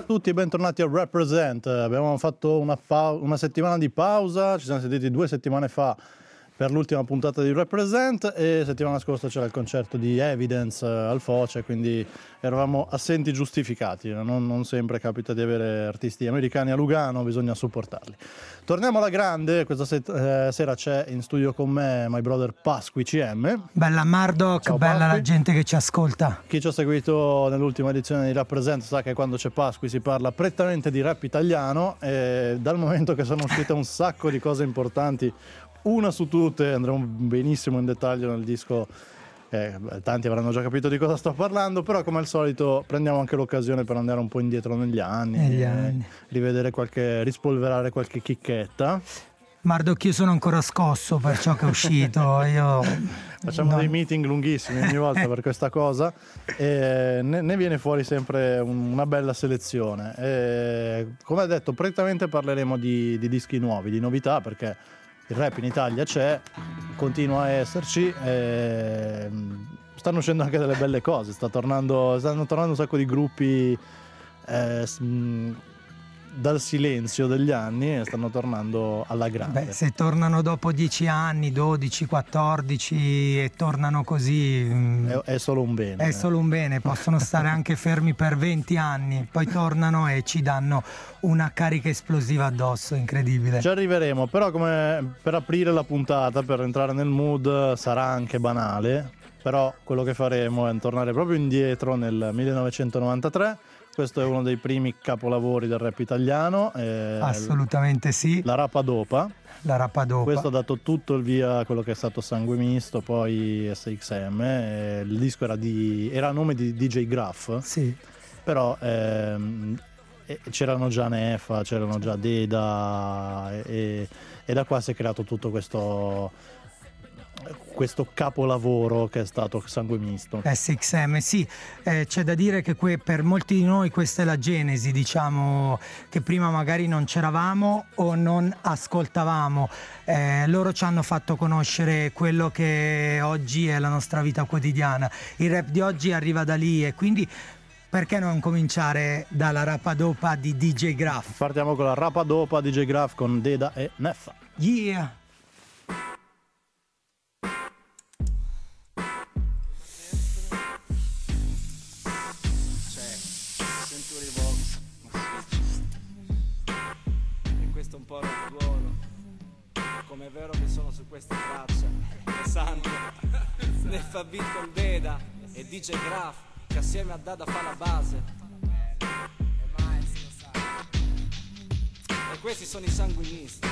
Tutti e bentornati a Represent. Abbiamo fatto una settimana di pausa, ci siamo sentiti 2 settimane fa per l'ultima puntata di Represent e settimana scorsa c'era il concerto di Evidence al Foce, quindi eravamo assenti giustificati. Non sempre capita di avere artisti americani a Lugano, bisogna supportarli. Torniamo alla grande, questa sera c'è in studio con me my brother Pasqui CM. Bella Murdoch, Ciao, bella Pasqui. la gente che ci ascolta. Chi ci ha seguito nell'ultima edizione di Rappresent sa che quando c'è Pasqui si parla prettamente di rap italiano e dal momento che sono uscite un sacco di cose importanti, una su tutte, andremo benissimo in dettaglio nel disco, tanti avranno già capito di cosa sto parlando, però come al solito prendiamo anche l'occasione per andare un po' indietro negli anni. Rivedere rispolverare qualche chicchetta. Murdoch, io sono ancora scosso per ciò che è uscito. Facciamo dei meeting lunghissimi ogni volta per questa cosa e ne viene fuori sempre una bella selezione. Come detto, prettamente parleremo di dischi nuovi, di novità, perché il rap in Italia c'è, continua a esserci, stanno uscendo anche delle belle cose, stanno tornando un sacco di gruppi dal silenzio degli anni e stanno tornando alla grande. Beh, se tornano dopo 10 anni, 12, 14 e tornano così è solo un bene. È solo un bene, possono stare anche fermi per 20 anni, poi tornano e ci danno una carica esplosiva addosso, incredibile. Ci arriveremo, però come per aprire la puntata, per entrare nel mood, sarà anche banale, però quello che faremo è tornare proprio indietro nel 1993. Questo è uno dei primi capolavori del rap italiano. Assolutamente sì. La Rapadopa. La Rapadopa. Questo ha dato tutto il via a quello che è stato Sangue Misto, poi SXM. Il disco era a nome di DJ Graff. Sì. Però c'erano già Nefa, c'erano già Deda e da qua si è creato tutto questo capolavoro che è stato Sangue Misto. SXM, sì, c'è da dire che per molti di noi questa è la genesi, diciamo, che prima magari non c'eravamo o non ascoltavamo. Loro ci hanno fatto conoscere quello che oggi è la nostra vita quotidiana. Il rap di oggi arriva da lì e quindi perché non cominciare dalla Rapadopa di DJ Graff? Partiamo con la Rapadopa DJ Graff con Deda e Nefa. Yeah! Come è vero che sono su queste tracce, è santo. Nefa beat con Deda e DJ Graff che assieme a Dada fa la base. E questi sono i sanguinisti.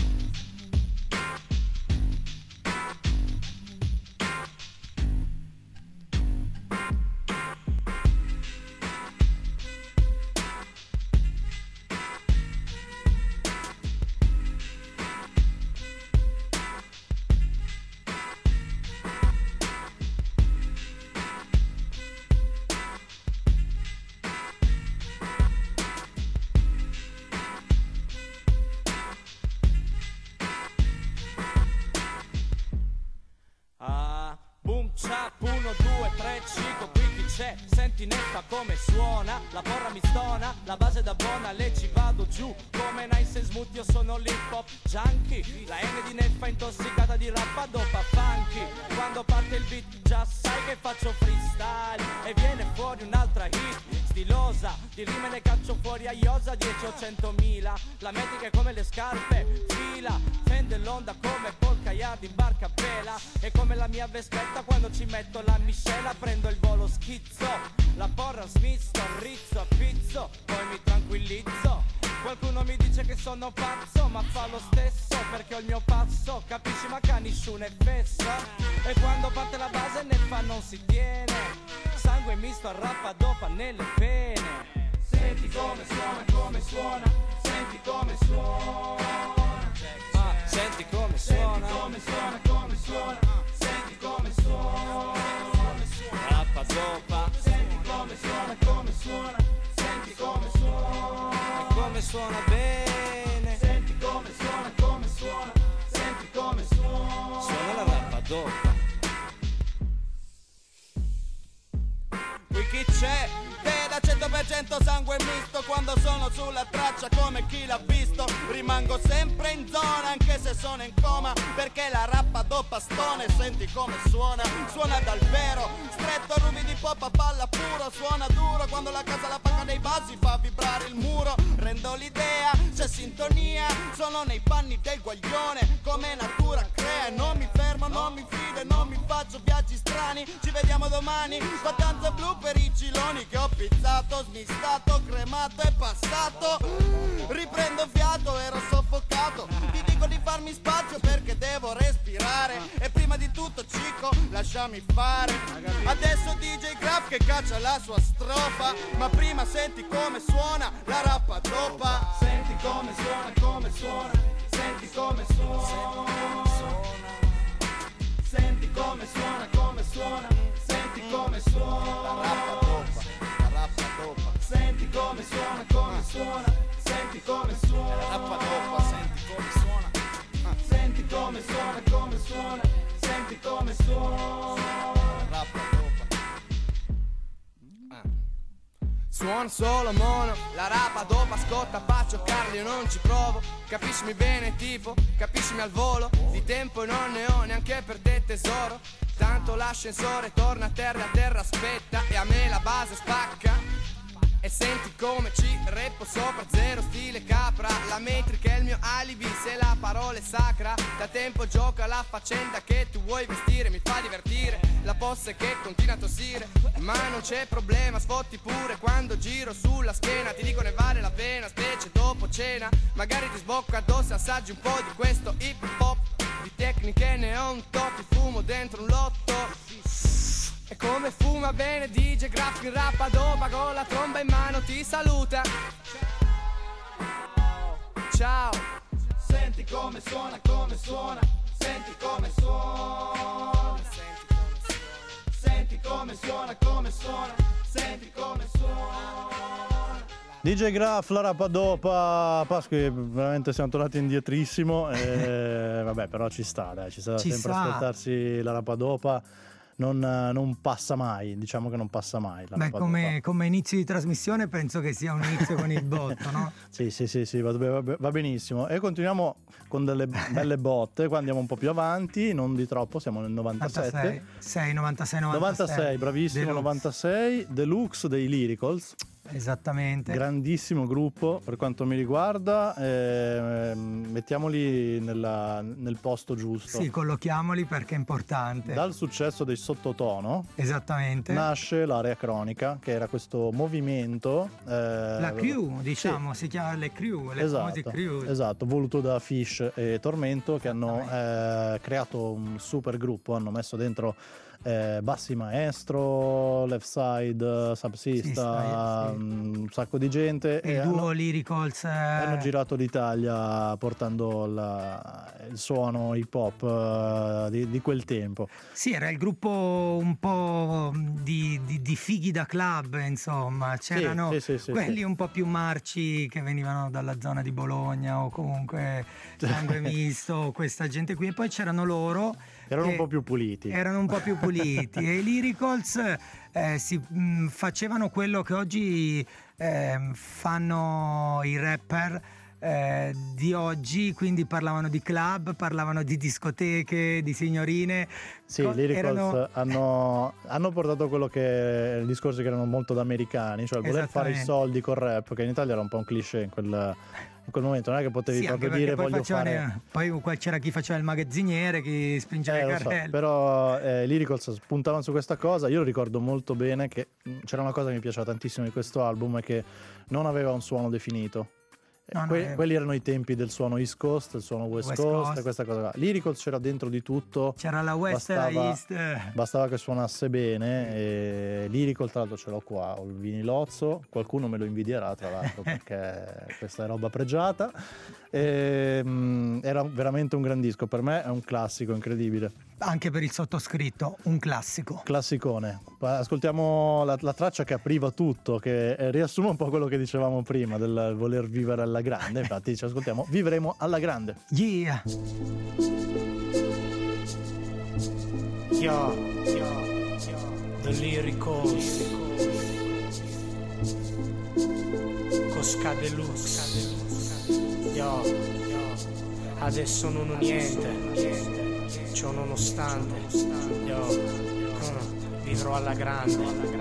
Chap 1, 2, 3, 5, qui chi c'è? Senti Nefa come suona, la porra mi stona, la base da buona, le ci vado giù come Nice e Smooth, io sono l'hip hop junkie. La N di Nefa intossicata di Rapadopa funky. Quando parte il beat già sai che faccio freestyle e viene fuori un'altra hit stilosa, di rime ne caccio fuori a iosa 10 o 100.000. La metrica è come le scarpe, fila, fende l'onda come Paul Caiard in barca a vela. E come la mia vespetta quando ci metto la miscela, prendo il volo schizzo, la porra smisto, rizzo a pizzo, poi mi tranquillizzo. Qualcuno mi dice che sono pazzo, ma fa lo stesso perché ho il mio passo, capisci, ma che nessuno è fesso. E quando parte la base Nefa non si tiene, sangue misto a Rapadopa nelle vene. Senti come suona, senti come suona. Senti come suona, come suona, senti come suona. Rapadopa. Senti come suona, senti come suona. E come suona bene. Senti come suona, senti come suona. Suona la Rapadopa. Qui chi c'è? Deda 100% sento sangue misto quando sono sulla traccia come chi l'ha visto. Rimango sempre in zona anche se sono in coma, perché la rappa do pastone, senti come suona, suona dal vero. Stretto rubi di pop a palla puro, suona duro quando la casa la paga dei bassi fa vibrare il muro. Rendo l'idea, c'è sintonia, sono nei panni del guaglione, come natura crea. Non mi fermo, non mi fido e non mi faccio viaggi strani. Ci vediamo domani, vacanze blu per i ciloni che ho pizzato, smistato, cremato e passato. Riprendo fiato, ero soffocato, ti dico di farmi spazio perché devo respirare. E prima di tutto Cico, lasciami fare. Adesso DJ Graf che caccia la sua strofa, ma prima senti come suona la rappa dopa. Senti come suona, come suona, senti come suona. Senti come suona, come suona, senti come suona. La rappa dopa, la rappa dopa. Senti come suona, come suona, senti come suona. La rappa dopa, senti come suona. Senti come suona, come suona, senti come suona. La rappa dopa. Suono solo mono, la rapa dopa scotta, faccio Carli, io non ci provo. Capiscimi bene tipo, capiscimi al volo. Di tempo non ne ho neanche per te tesoro. Tanto l'ascensore torna a terra aspetta. E a me la base spacca. E senti come ci reppo sopra zero stile capra. La metrica è il mio alibi se la parola è sacra. Da tempo gioca la faccenda che tu vuoi vestire. Mi fa divertire la posse che continua a tossire. Ma non c'è problema, sfotti pure quando giro sulla schiena. Ti dico ne vale la pena, specie dopo cena. Magari ti sbocco addosso e assaggi un po' di questo hip hop. Di tecniche ne ho un top, ti fumo dentro un lotto. E come fuma bene DJ Graf in rappa dopa, con la tromba in mano ti saluta. Ciao. Senti come suona, come suona, senti come suona. Senti come suona, come suona, senti come suona. DJ Graf, la rappa dopa. Pasqui, veramente siamo tornati indietrissimo. Vabbè, però ci sta, dai, ci sta sempre ascoltarsi la rappa dopa. Non passa mai, diciamo che non passa mai. Beh, come inizio di trasmissione penso che sia un inizio con il botto, no? Sì, va benissimo. E continuiamo con delle belle botte, qua andiamo un po' più avanti, non di troppo, siamo nel 97. 96, bravissimo, Deluxe. 96, Deluxe dei Lyricals. Esattamente. Grandissimo gruppo per quanto mi riguarda, mettiamoli nel posto giusto. Sì, collochiamoli perché è importante. Dal successo dei Sottotono, esattamente, nasce l'Area Cronica, che era questo movimento, la crew, diciamo, sì. Si chiama le crew, le famose crew. Esatto, voluto da Fish e Tormento, che hanno creato un super gruppo, hanno messo dentro Bassi Maestro, Left Side, Subsista, un sacco di gente. Il duo Lyricals hanno girato l'Italia portando il suono hip hop di quel tempo. Sì, era il gruppo un po' di fighi da club, insomma. C'erano quelli un po' più marci che venivano dalla zona di Bologna o comunque Sangue Misto, questa gente qui, e poi c'erano loro. Erano un po' più puliti. E i Lyricals facevano quello che oggi fanno i rapper di oggi, quindi parlavano di club, parlavano di discoteche, di signorine. Sì, i Lyricals hanno portato quello che il discorso che erano molto da americani, cioè il voler fare i soldi col rap, che in Italia era un po' un cliché in quel momento, non è che potevi proprio dire voglio fare. Poi c'era chi faceva il magazziniere, chi spingeva i carrelli. Però Lyricals puntavano su questa cosa. Io ricordo molto bene che c'era una cosa che mi piaceva tantissimo di questo album, è che non aveva un suono definito. Quelli erano i tempi del suono East Coast, il suono West Coast. E questa cosa. Lyricals c'era dentro di tutto. C'era la West e la East. Bastava che suonasse bene. E Lyrical, tra l'altro, ce l'ho qua. Ho il vinilozzo. Qualcuno me lo invidierà, tra l'altro, perché questa è roba pregiata. Era veramente un gran disco. Per me è un classico incredibile. Anche per il sottoscritto, un classico. Classicone. Ascoltiamo la traccia che apriva tutto, che riassume un po' quello che dicevamo prima del voler vivere alla grande. Infatti ci ascoltiamo Vivremo alla grande. Yeah. The Lyricals. Mosca Deluxe. Yo, adesso non ho niente, ciò nonostante, vivrò alla grande,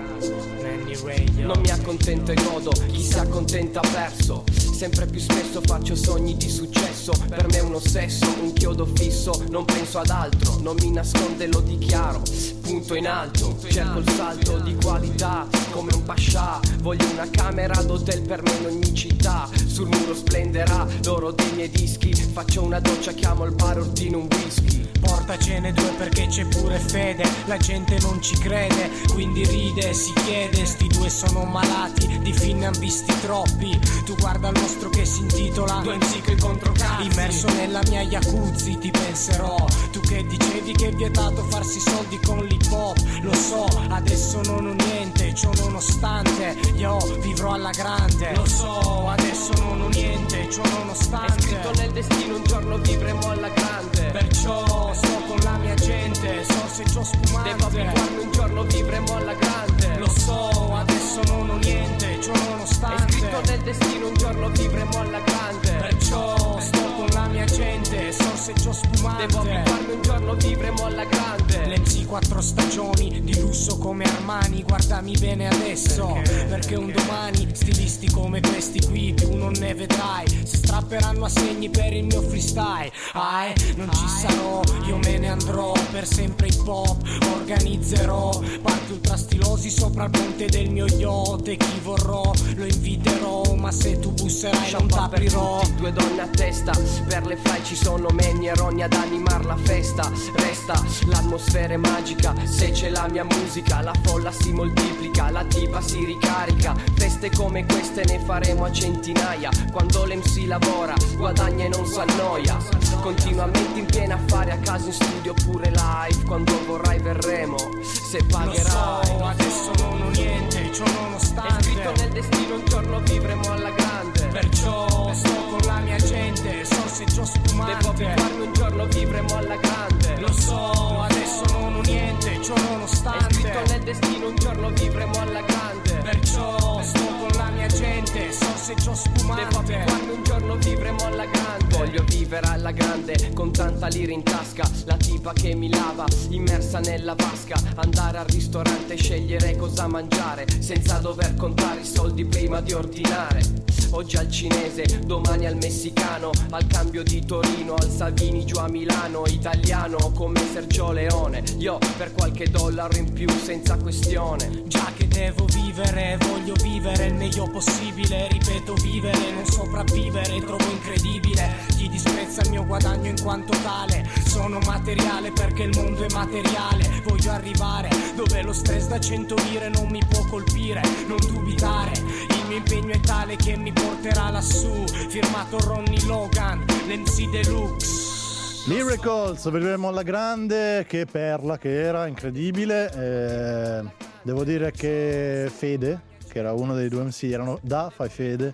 Nanny Radio. Non mi accontento e godo, chi si accontenta ha perso. Sempre più spesso faccio sogni di successo. Per me è un ossesso, un chiodo fisso. Non penso ad altro, non mi nascondo e lo dichiaro. Punto in alto, cerco il salto di qualità come un pascià. Voglio una camera d'hotel per me in ogni città. Sul muro splenderà l'oro dei miei dischi. Faccio una doccia, chiamo il bar, ordino un whisky. Portacene 2 perché c'è pure fede. La gente non ci crede, quindi ride, si chiede. Sti due sono malati, di film ne han visti troppi. Tu guarda il nostro che si intitola Due MC contro cazzi. Immerso nella mia jacuzzi ti penserò. Tu che dicevi che è vietato farsi soldi con l'hip hop. Lo so, adesso non ho niente, ciò nonostante io vivrò alla grande. Lo so, adesso non ho niente, ciò nonostante è scritto nel destino, un giorno vivremo alla grande. Perciò sto con la mia gente, sorseggio spumante. Devo abituarmi, un giorno vivremo alla grande. Lo so, adesso non ho niente, ciò nonostante è scritto nel destino, un giorno vivremo alla grande. Perciò sto con la mia gente, sorseggio spumante. Devo abituarmi, un giorno vivremo alla grande. Le MC 4 stagioni, di lusso come Armani. Guardami bene adesso, perché un domani stilisti come questi qui più non ne vedrai. Si strapperanno a segni per il mio freestyle. Non ci sarò, io me ne andrò. Per sempre hip hop organizzerò party ultra stilosi sopra il ponte del mio yacht. E chi vorrò lo inviterò, ma se tu busserai non t'aprirò. Due donne a testa, per le fly ci sono Manny e Ronnie ad animar la festa. Resta l'atmosfera è magica, se c'è la mia musica la folla si moltiplica, la tipa si ricarica. Feste come queste ne faremo a centinaia. Quando l'MC lavora, guadagna e non s'annoia. Continuamente in piena affari, a casa in studio oppure live. Quando vorrai verremo, se pagherai. Lo so, adesso non ho niente, ciò nonostante è scritto nel destino, un giorno vivremo alla grande. Perciò sto con la mia gente, sorseggio spumante. Devo abituarmi, un giorno vivremo alla grande. Lo so, adesso non ho niente, ciò nonostante è scritto nel destino, un giorno vivremo alla grande. Perciò sto con la mia gente, sorseggio spumante. Devo abituarmi, un giorno vivremo alla grande. Voglio vivere alla grande, con tanta lira in tasca. La tipa che mi lava, immersa nella vasca. Andare al ristorante e scegliere cosa mangiare, senza dover contare i soldi prima di ordinare. Oggi al cinese, domani al messicano. Al cambio di Torino, al Salvini giù a Milano. Italiano come Sergio Leone. Io per qualche dollaro in più senza questione. Già che devo vivere, voglio vivere il meglio possibile. Ripeto vivere, non sopravvivere, trovo incredibile chi disprezza il mio guadagno in quanto tale. Sono materiale perché il mondo è materiale. Voglio arrivare dove lo stress da 100 lire non mi può colpire. Non dubitare, il mio impegno è tale che mi porterà lassù. Firmato Ronnie Logan, l'MC Deluxe. Miracles, vedremo alla grande, che perla che era, incredibile. Devo dire che Fede, che era uno dei due MC, erano da Fai Fede.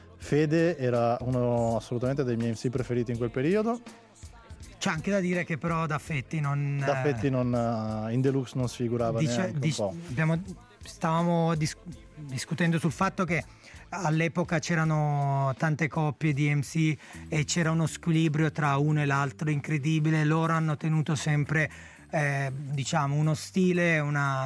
Fede era uno assolutamente dei miei MC preferiti in quel periodo. C'è anche da dire che però Daffetti non in Deluxe non sfigurava neanche un po'. Stavamo discutendo sul fatto che all'epoca c'erano tante coppie di MC e c'era uno squilibrio tra uno e l'altro incredibile. Loro hanno tenuto sempre diciamo uno stile e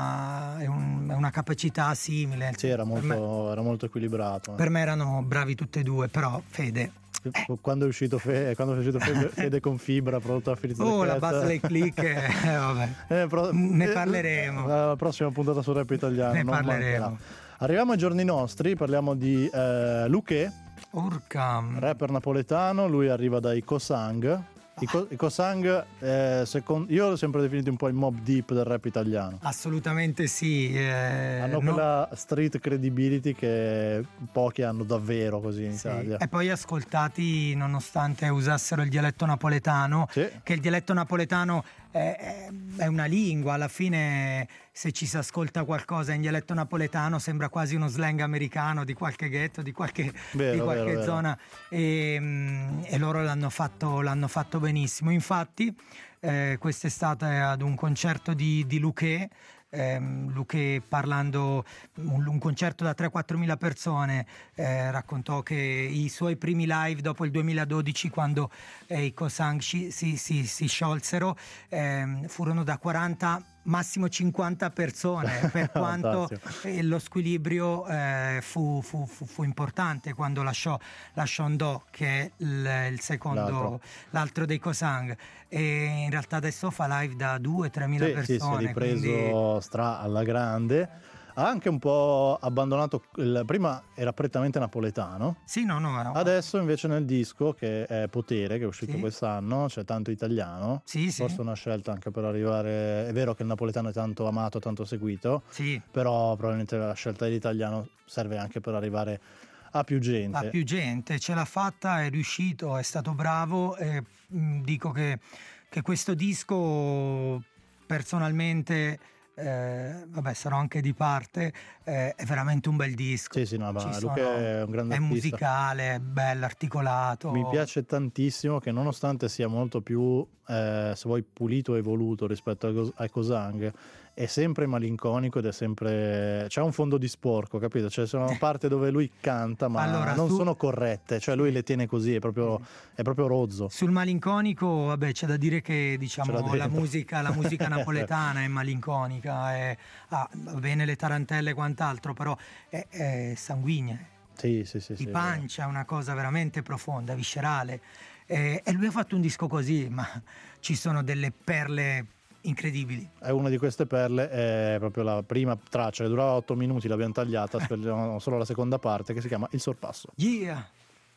una capacità simile. Sì, era molto equilibrato. Per me erano bravi tutti e due, però Fede quando è uscito Fede con Fibra prodotto da Felice la Buzz Lake Click vabbè. Ne parleremo la prossima puntata su Rap Italiano, ne parleremo. Arriviamo ai giorni nostri, parliamo di Luché, rapper napoletano. Lui arriva dai Cosang. I Cosang, io l'ho sempre definito un po' il Mobb Deep del rap italiano. Assolutamente sì. Hanno quella street credibility che pochi hanno davvero così in Italia. E poi ascoltati nonostante usassero il dialetto napoletano, che il dialetto napoletano è una lingua, alla fine se ci si ascolta qualcosa in dialetto napoletano sembra quasi uno slang americano di qualche ghetto, di qualche zona. E loro l'hanno fatto benissimo. Infatti quest'estate ad un concerto di Luché Luque, parlando un concerto da 3-4 mila persone, raccontò che i suoi primi live dopo il 2012, quando i Kosang si sciolsero, furono da 40 massimo 50 persone, per quanto lo squilibrio fu importante quando lasciò Ndo, che è il secondo, l'altro dei Kosang, e in realtà adesso fa live da 2-3 mila persone. Sì, si è ripreso alla grande. Ha anche un po' abbandonato, prima era prettamente napoletano. Sì, no. Adesso invece nel disco, che è Potere, che è uscito quest'anno, c'è tanto italiano. Forse una scelta anche per arrivare. È vero che il napoletano è tanto amato, tanto seguito, però probabilmente la scelta dell'italiano serve anche per arrivare a più gente. A più gente, ce l'ha fatta, è riuscito, è stato bravo, e dico che questo disco personalmente, sarò anche di parte, è veramente un bel disco. Sì, no, ma Luca è un grande artista. È musicale, è bello, articolato. Mi piace tantissimo che, nonostante sia molto più, se vuoi, pulito e evoluto rispetto ai Kosang, è sempre malinconico ed è sempre, c'è un fondo di sporco, capito? Cioè, sono una parte dove lui canta, ma non sono corrette, cioè lui le tiene così, è proprio rozzo. Sul malinconico, c'è da dire che, diciamo, la musica napoletana è malinconica, va bene le tarantelle e quant'altro, però è sanguigna. Sì, di pancia, è una cosa veramente profonda, viscerale. E lui ha fatto un disco così, ma ci sono delle perle incredibili. È una di queste perle, è proprio la prima traccia, che durava 8 minuti, l'abbiamo tagliata, speriamo solo la seconda parte, che si chiama Il Sorpasso. Yeah!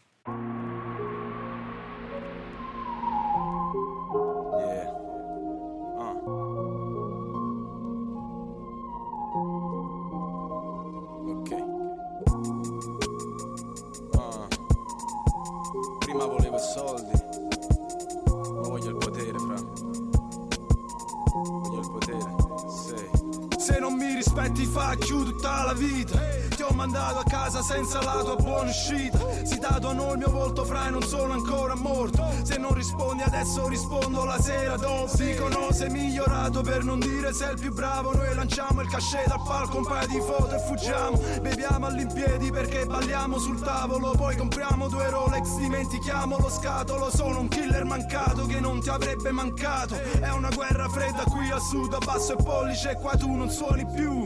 Prima volevo i soldi, ma voglio il potere, fra. Voglio il potere, Se non mi rispetti fuck you tutta la vita. Ti ho mandato a casa senza la tua buona uscita. Si tatuano il mio volto, fra, e non sono ancora morto. Se non rispondi adesso rispondo la sera dopo. Dicono sei migliorato, per non dire sei il più bravo. Noi lanciamo il cachet dal palco, un paio di foto e fuggiamo. Beviamo all'impiedi perché balliamo sul tavolo. Poi compriamo 2 Rolex, dimentichiamo lo scatolo. Sono un killer mancato che non ti avrebbe mancato. È una guerra fredda qui al sud, a basso e pollice, qua tu non suoni più.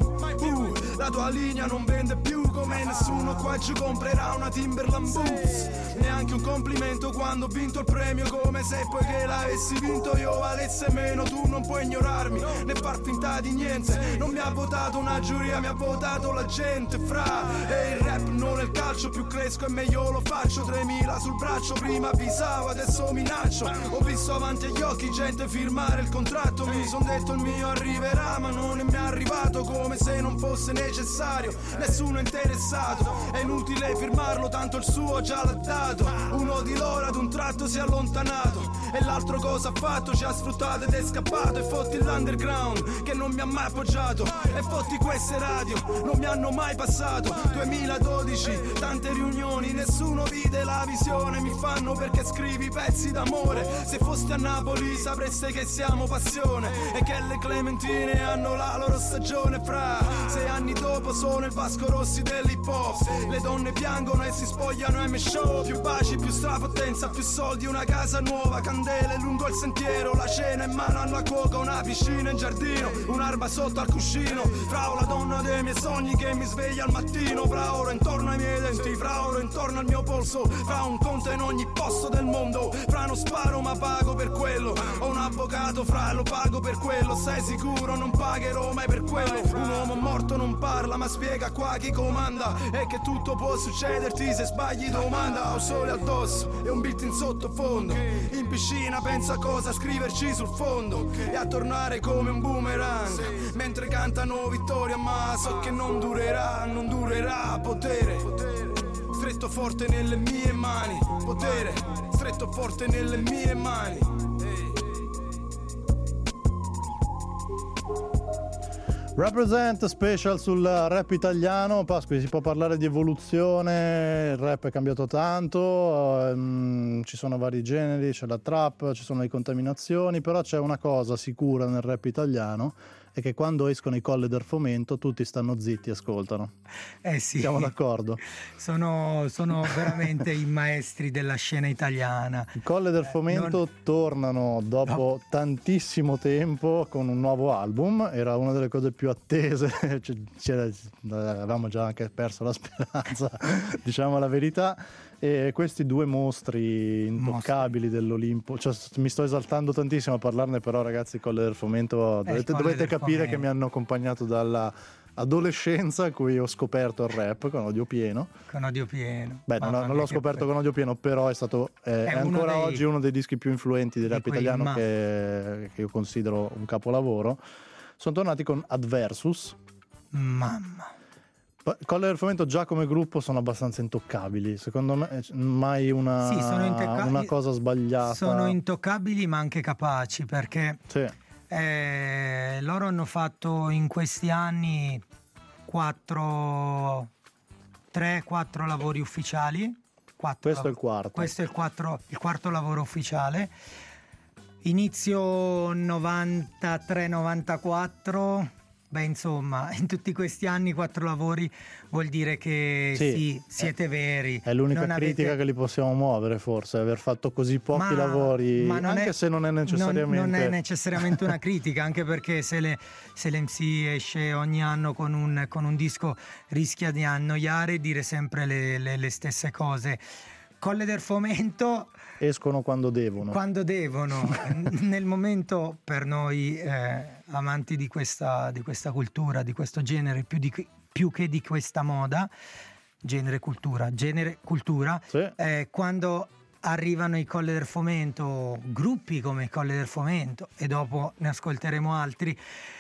La tua linea non vende più come nessuno qua giù comprerà una Timberland Boots. Neanche un complimento quando ho vinto il premio, come se poi che l'avessi vinto io valesse meno. Tu non puoi ignorarmi né far finta di niente. Non mi ha votato una giuria, mi ha votato la gente, fra. E il rap non è il calcio, più cresco e meglio lo faccio. 3000 sul braccio, prima avvisavo, adesso minaccio. Ho visto avanti agli occhi gente firmare il contratto. Mi son detto il mio arriverà, ma non è mai arrivato, come se non fosse necessario. Nessuno è interessato, è inutile firmarlo, tanto il suo già l'ha dato. Uno di loro ad un tratto si è allontanato e l'altro cosa ha fatto? Ci ha sfruttato ed è scappato. E fotti l'underground che non mi ha mai appoggiato, e fotti queste radio non mi hanno mai passato. 2012, tante riunioni, nessuno vide la visione. Mi fanno perché scrivi pezzi d'amore. Se foste a Napoli sapreste che siamo passione e che le clementine hanno la loro stagione, fra. 6 anni dopo sono il Vasco Rossi dell'hip hop. Le donne piangono e si spogliano a show. Più baci, più strapotenza, più soldi, una casa nuova, candele lungo il sentiero, la cena in mano alla cuoca, una piscina in giardino, un'arma sotto al cuscino. Fra, la donna dei miei sogni che mi sveglia al mattino. Fra, oro intorno ai miei denti, fra, oro intorno al mio polso. Fra, un conto in ogni posto del mondo. Fra, non sparo ma pago per quello. Ho un avvocato, fra, lo pago per quello. Sei sicuro? Non pagherò mai per quello. Un uomo morto non parla ma spiega qua chi comanda, e che tutto può succederti se sbagli domanda. Ho sole addosso e un beat in sottofondo. In piscina penso a cosa scriverci sul fondo e a tornare come un boomerang mentre cantano vittoria, ma so che non durerà, non durerà. Potere stretto forte nelle mie mani, potere stretto forte nelle mie mani. Represent special sul rap italiano. Pasqui, si può parlare di evoluzione, il rap è cambiato tanto, ci sono vari generi, c'è la trap, ci sono le contaminazioni, però c'è una cosa sicura nel rap italiano, è che quando escono i Colle del Fomento tutti stanno zitti e ascoltano. Sì. Siamo d'accordo? Sono veramente i maestri della scena italiana. I Colle del Fomento tornano dopo tantissimo tempo con un nuovo album, era una delle cose più attese, avevamo già anche perso la speranza, diciamo la verità. E questi due mostri intoccabili dell'Olimpo, cioè, mi sto esaltando tantissimo a parlarne, però ragazzi, Colle del Fomento dovete capire che mi hanno accompagnato dalla adolescenza in cui ho scoperto il rap con Odio Pieno. Beh, non l'ho scoperto con Odio Pieno, però è stato è ancora oggi uno dei dischi più influenti del rap italiano, che io considero un capolavoro. Sono tornati con Adversus. Mamma. Colle del Fomento già come gruppo sono abbastanza intoccabili, secondo me mai una cosa sbagliata. Sono intoccabili ma anche capaci, perché sì. Loro hanno fatto in questi anni 3-4 lavori ufficiali. Questo è il quarto. Questo è il quarto lavoro ufficiale. Inizio 93-94. Beh, insomma, in tutti questi anni 4 lavori vuol dire che sì, siete veri. È l'unica critica che li possiamo muovere, forse, aver fatto così pochi lavori, anche se non è necessariamente... Non è necessariamente una critica, anche perché se l'MC esce ogni anno con un disco rischia di annoiare e dire sempre le stesse cose. Colle del Fomento escono quando devono. Nel momento, per noi amanti di questa cultura, di questo genere, più che di questa moda, genere cultura, sì. Quando arrivano i Colle del Fomento, gruppi come i Colle del Fomento, e dopo ne ascolteremo altri,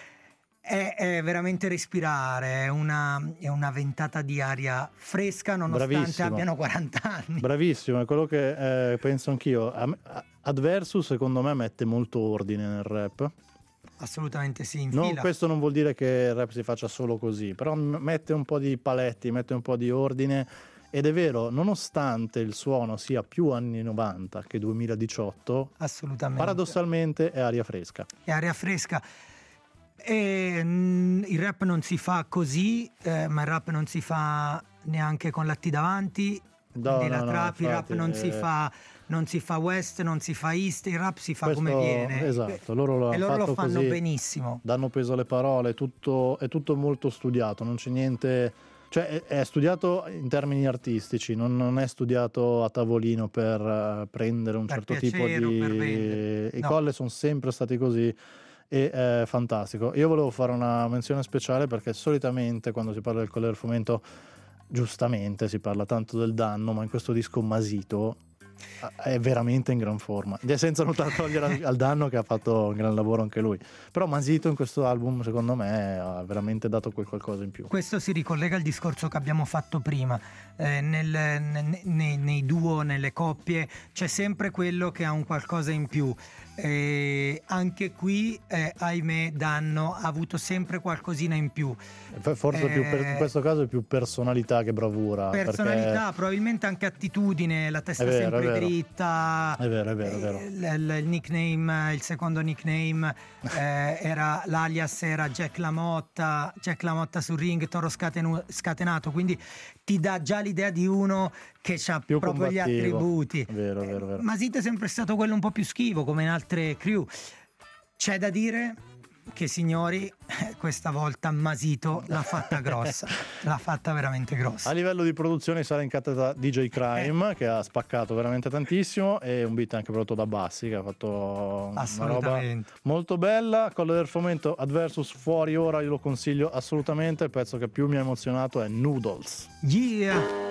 è veramente respirare, è una ventata di aria fresca, nonostante abbiano 40 anni. Bravissimo, è quello che penso anch'io. Adversus secondo me mette molto ordine nel rap. Assolutamente sì, in fila. Questo non vuol dire che il rap si faccia solo così, però mette un po' di paletti, mette un po' di ordine, ed è vero, nonostante il suono sia più anni 90 che 2018, assolutamente, paradossalmente è aria fresca. È aria fresca. E il rap non si fa così, ma il rap non si fa neanche con la T davanti. Quindi la trap, il rap non si fa west, non si fa east, il rap si fa come viene. Esatto, loro lo fanno così, benissimo. Danno peso alle parole, è tutto molto studiato, non c'è niente, cioè è studiato in termini artistici, non è studiato a tavolino per prendere un certo tipo di... I Colle sono sempre stati così. E è fantastico. Io volevo fare una menzione speciale perché solitamente quando si parla del Colle del Fomento, giustamente si parla tanto del Danno, ma in questo disco Masito è veramente in gran forma, senza nulla togliere al Danno, che ha fatto un gran lavoro anche lui, però Masito in questo album secondo me ha veramente dato qualcosa in più. Questo si ricollega al discorso che abbiamo fatto prima, nei duo, nelle coppie c'è sempre quello che ha un qualcosa in più. Anche qui ahimè Danno ha avuto sempre qualcosina in più, forse più in questo caso è più personalità che bravura, perché... probabilmente anche attitudine, la testa sempre dritta, è vero. Il nickname, il secondo nickname era l'alias era Jack LaMotta sul ring, toro scatenato, quindi ti dà già l'idea di uno che ha proprio combattivo. Gli attributi. Vero. Masito è sempre stato quello un po' più schivo, come in altre crew. C'è da dire che, signori, questa volta Masito l'ha fatta grossa, l'ha fatta veramente grossa. A livello di produzione sarà in cattedra DJ Crime, che ha spaccato veramente tantissimo, e un beat anche prodotto da Bassi, che ha fatto una roba molto bella. Colle del Fomento, Adversus, fuori ora, io lo consiglio assolutamente. Il pezzo che più mi ha emozionato è Noodles. Yeah.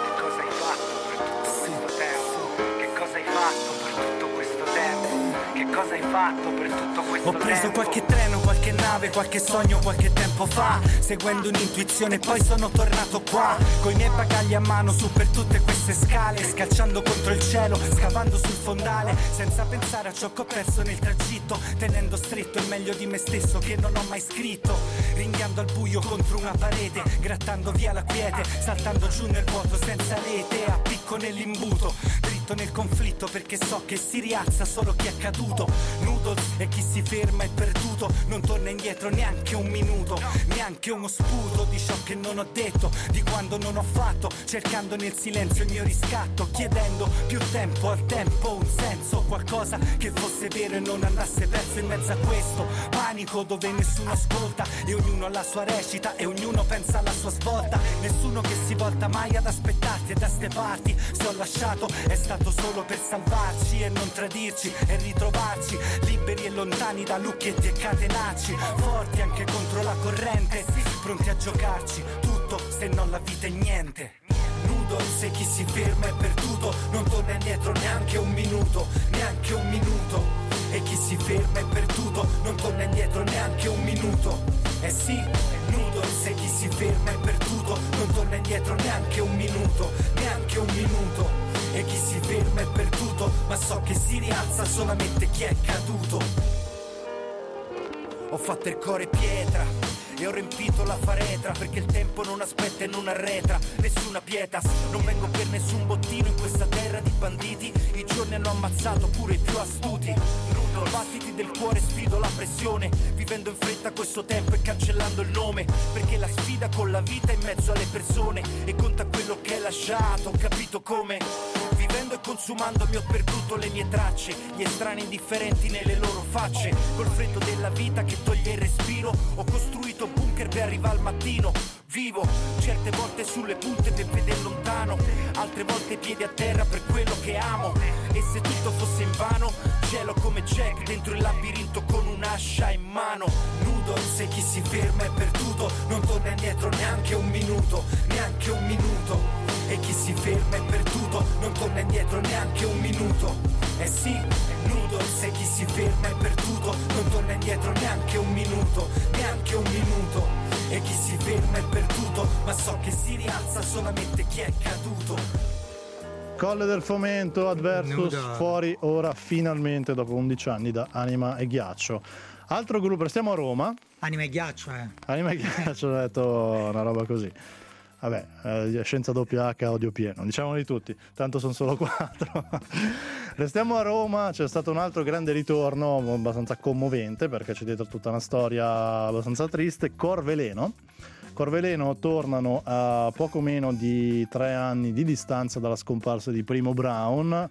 Che cosa hai fatto per tutto questo tempo? Ho preso qualche treno, qualche nave, qualche sogno qualche tempo fa, seguendo un'intuizione poi sono tornato qua, coi miei bagagli a mano su per tutte queste scale, scalciando contro il cielo, scavando sul fondale, senza pensare a ciò che ho perso nel tragitto, tenendo stretto il meglio di me stesso che non ho mai scritto, ringhiando al buio contro una parete, grattando via la quiete, saltando giù nel vuoto senza rete, a picco nell'imbuto, dritto nel conflitto perché so che si rialza solo chi è caduto, noodles e chi si ferma è perduto, non torna indietro neanche un minuto, neanche uno sputo di ciò che non ho detto, di quando non ho fatto, cercando nel silenzio il mio riscatto, chiedendo più tempo al tempo, un senso, qualcosa che fosse vero e non andasse perso in mezzo a questo panico dove nessuno ascolta e ognuno ha la sua recita e ognuno pensa alla sua svolta, nessuno che si volta mai ad aspettarti e da ste parti, se ho lasciato è stato solo per salvarci e non tradirci e ritrovarci liberi e lontani da lucchetti e catenacci, forti anche contro la corrente, pronti a giocarci tutto se non la vita è niente. Nudo se chi si ferma è perduto, non torna indietro neanche un minuto, neanche un minuto, e chi si ferma è perduto, non torna indietro neanche un minuto, eh sì, nudo se chi si ferma è perduto, non torna indietro neanche un minuto, neanche un minuto, e chi si ferma è perduto, ma so che si rialza solamente chi è caduto. Ho fatto il cuore pietra e ho riempito la faretra, perché il tempo non aspetta e non arretra, nessuna pietas, non vengo per nessun bottino in questa terra di banditi, i giorni hanno ammazzato pure i più astuti, nudo, battiti del cuore, sfido la pressione, vivendo in fretta questo tempo e cancellando il nome, perché la sfida con la vita è in mezzo alle persone e conta quello che hai lasciato, ho capito come, vivendo e consumandomi ho perduto le mie tracce, gli estranei indifferenti nelle loro facce, col freddo della vita che toglie il respiro, ho costruito bunker per arrivare al mattino, vivo certe volte sulle punte per vedere lontano, altre volte piedi a terra per quello che amo, e se tutto fosse invano, cielo come Jack dentro il labirinto con un'ascia in mano, nudo se chi si ferma è perduto, non torna indietro neanche un minuto, neanche un minuto, e chi si ferma è perduto, non torna indietro neanche un minuto, eh sì, nudo se chi si ferma è perduto, non torna indietro neanche un minuto, neanche un minuto, e chi si ferma è perduto, ma so che si rialza solamente chi è caduto. Colle del Fomento, Adversus, fuori ora finalmente dopo 11 anni da Anima e Ghiaccio. Altro gruppo, restiamo a Roma. Anima e Ghiaccio, Anima e Ghiaccio, ho detto una roba così. Vabbè, scienza doppia H, odio pieno, diciamoli tutti, tanto sono solo 4. Restiamo a Roma, c'è stato un altro grande ritorno abbastanza commovente perché c'è dietro tutta una storia abbastanza triste. Corveleno tornano a poco meno di 3 anni di distanza dalla scomparsa di Primo Brown,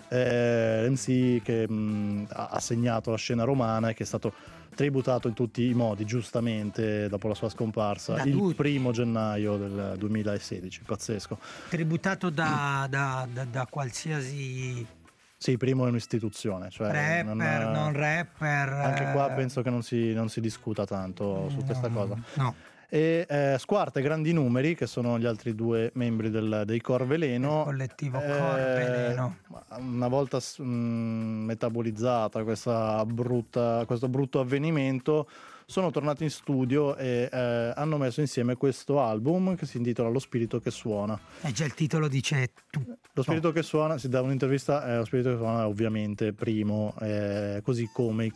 MC che ha segnato la scena romana e che è stato tributato in tutti i modi, giustamente, dopo la sua scomparsa il 1° gennaio del 2016, pazzesco. Tributato da qualsiasi... Sì, Primo è un'istituzione, cioè rapper, non rapper. Anche qua penso che non si discuta tanto su questa cosa. No. E Squarta e Grandi Numeri, che sono gli altri 2 membri dei Corveleno, il collettivo Corveleno, una volta metabolizzata questo brutto avvenimento, sono tornati in studio e hanno messo insieme questo album che si intitola Lo Spirito che Suona. E già il titolo dice tutto. Lo Spirito che Suona, si dà un'intervista, Lo Spirito che Suona è ovviamente Primo, così come i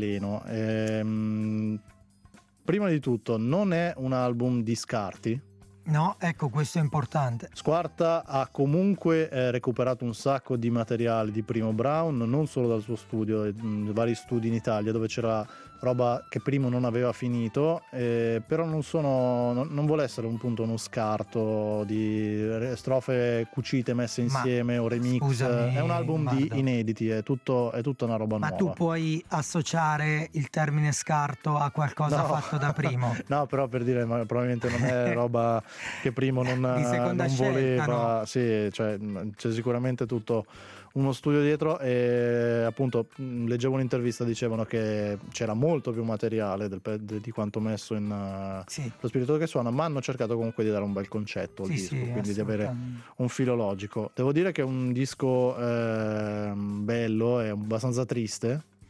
Corveleno. Prima di tutto, non è un album di scarti. No, ecco, questo è importante. Squarta ha comunque recuperato un sacco di materiali di Primo Brown, non solo dal suo studio, vari studi in Italia dove c'era roba che Primo non aveva finito, però non vuole essere uno scarto di strofe cucite messe insieme o remix. Scusami, è un album di inediti, è tutta una roba nuova. Ma tu puoi associare il termine scarto a qualcosa fatto da Primo? No, però per dire, ma probabilmente non è roba che Primo non voleva. No. Sì, cioè, c'è sicuramente tutto uno studio dietro, e appunto leggevo un'intervista, dicevano che c'era molto più materiale di quanto messo in Lo Spirito che Suona, ma hanno cercato comunque di dare un bel concetto al disco, quindi di avere un filo logico. Devo dire che è un disco bello, è abbastanza triste,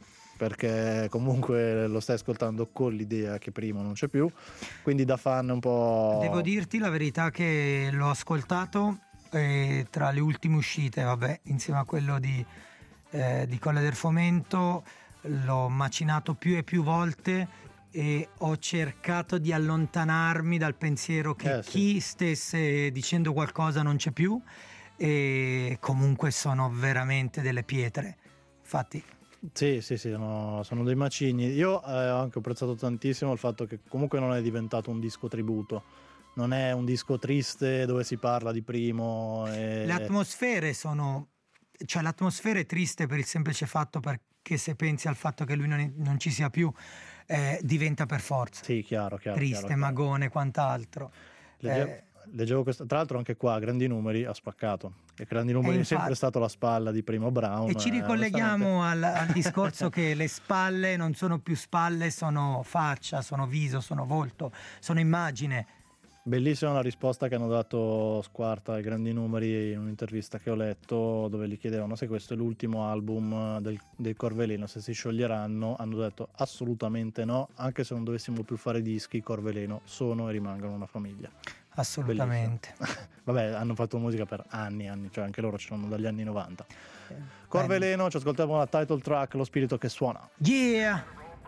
perché comunque lo stai ascoltando con l'idea che Primo non c'è più, quindi da fan un po'... Devo dirti la verità che l'ho ascoltato tra le ultime uscite, vabbè, insieme a quello di Colle del Fomento, l'ho macinato più e più volte e ho cercato di allontanarmi dal pensiero che chi stesse dicendo qualcosa non c'è più, e comunque sono veramente delle pietre, infatti. Sì, sono dei macigni. Io ho anche apprezzato tantissimo il fatto che comunque non è diventato un disco tributo, non è un disco triste dove si parla di Primo. Le atmosfere sono... cioè l'atmosfera è triste per il semplice fatto perché se pensi al fatto che lui non ci sia più, diventa per forza. Sì, chiaro. Triste, chiaro. Magone, quant'altro. Leggevo questo, tra l'altro anche qua Grandi Numeri ha spaccato, e Grandi Numeri è sempre stato la spalla di Primo Brown, e ci ricolleghiamo al discorso che le spalle non sono più spalle, sono faccia, sono viso, sono volto, sono immagine. Bellissima la risposta che hanno dato Squarta ai Grandi Numeri in un'intervista che ho letto, dove gli chiedevano se questo è l'ultimo album del Corveleno, se si scioglieranno. Hanno detto assolutamente no, anche se non dovessimo più fare dischi, Corveleno sono e rimangono una famiglia. Assolutamente. Vabbè, hanno fatto musica per anni, cioè anche loro ci sono dagli anni 90. Corveleno, ci ascoltiamo la title track, Lo spirito che suona. Yeah!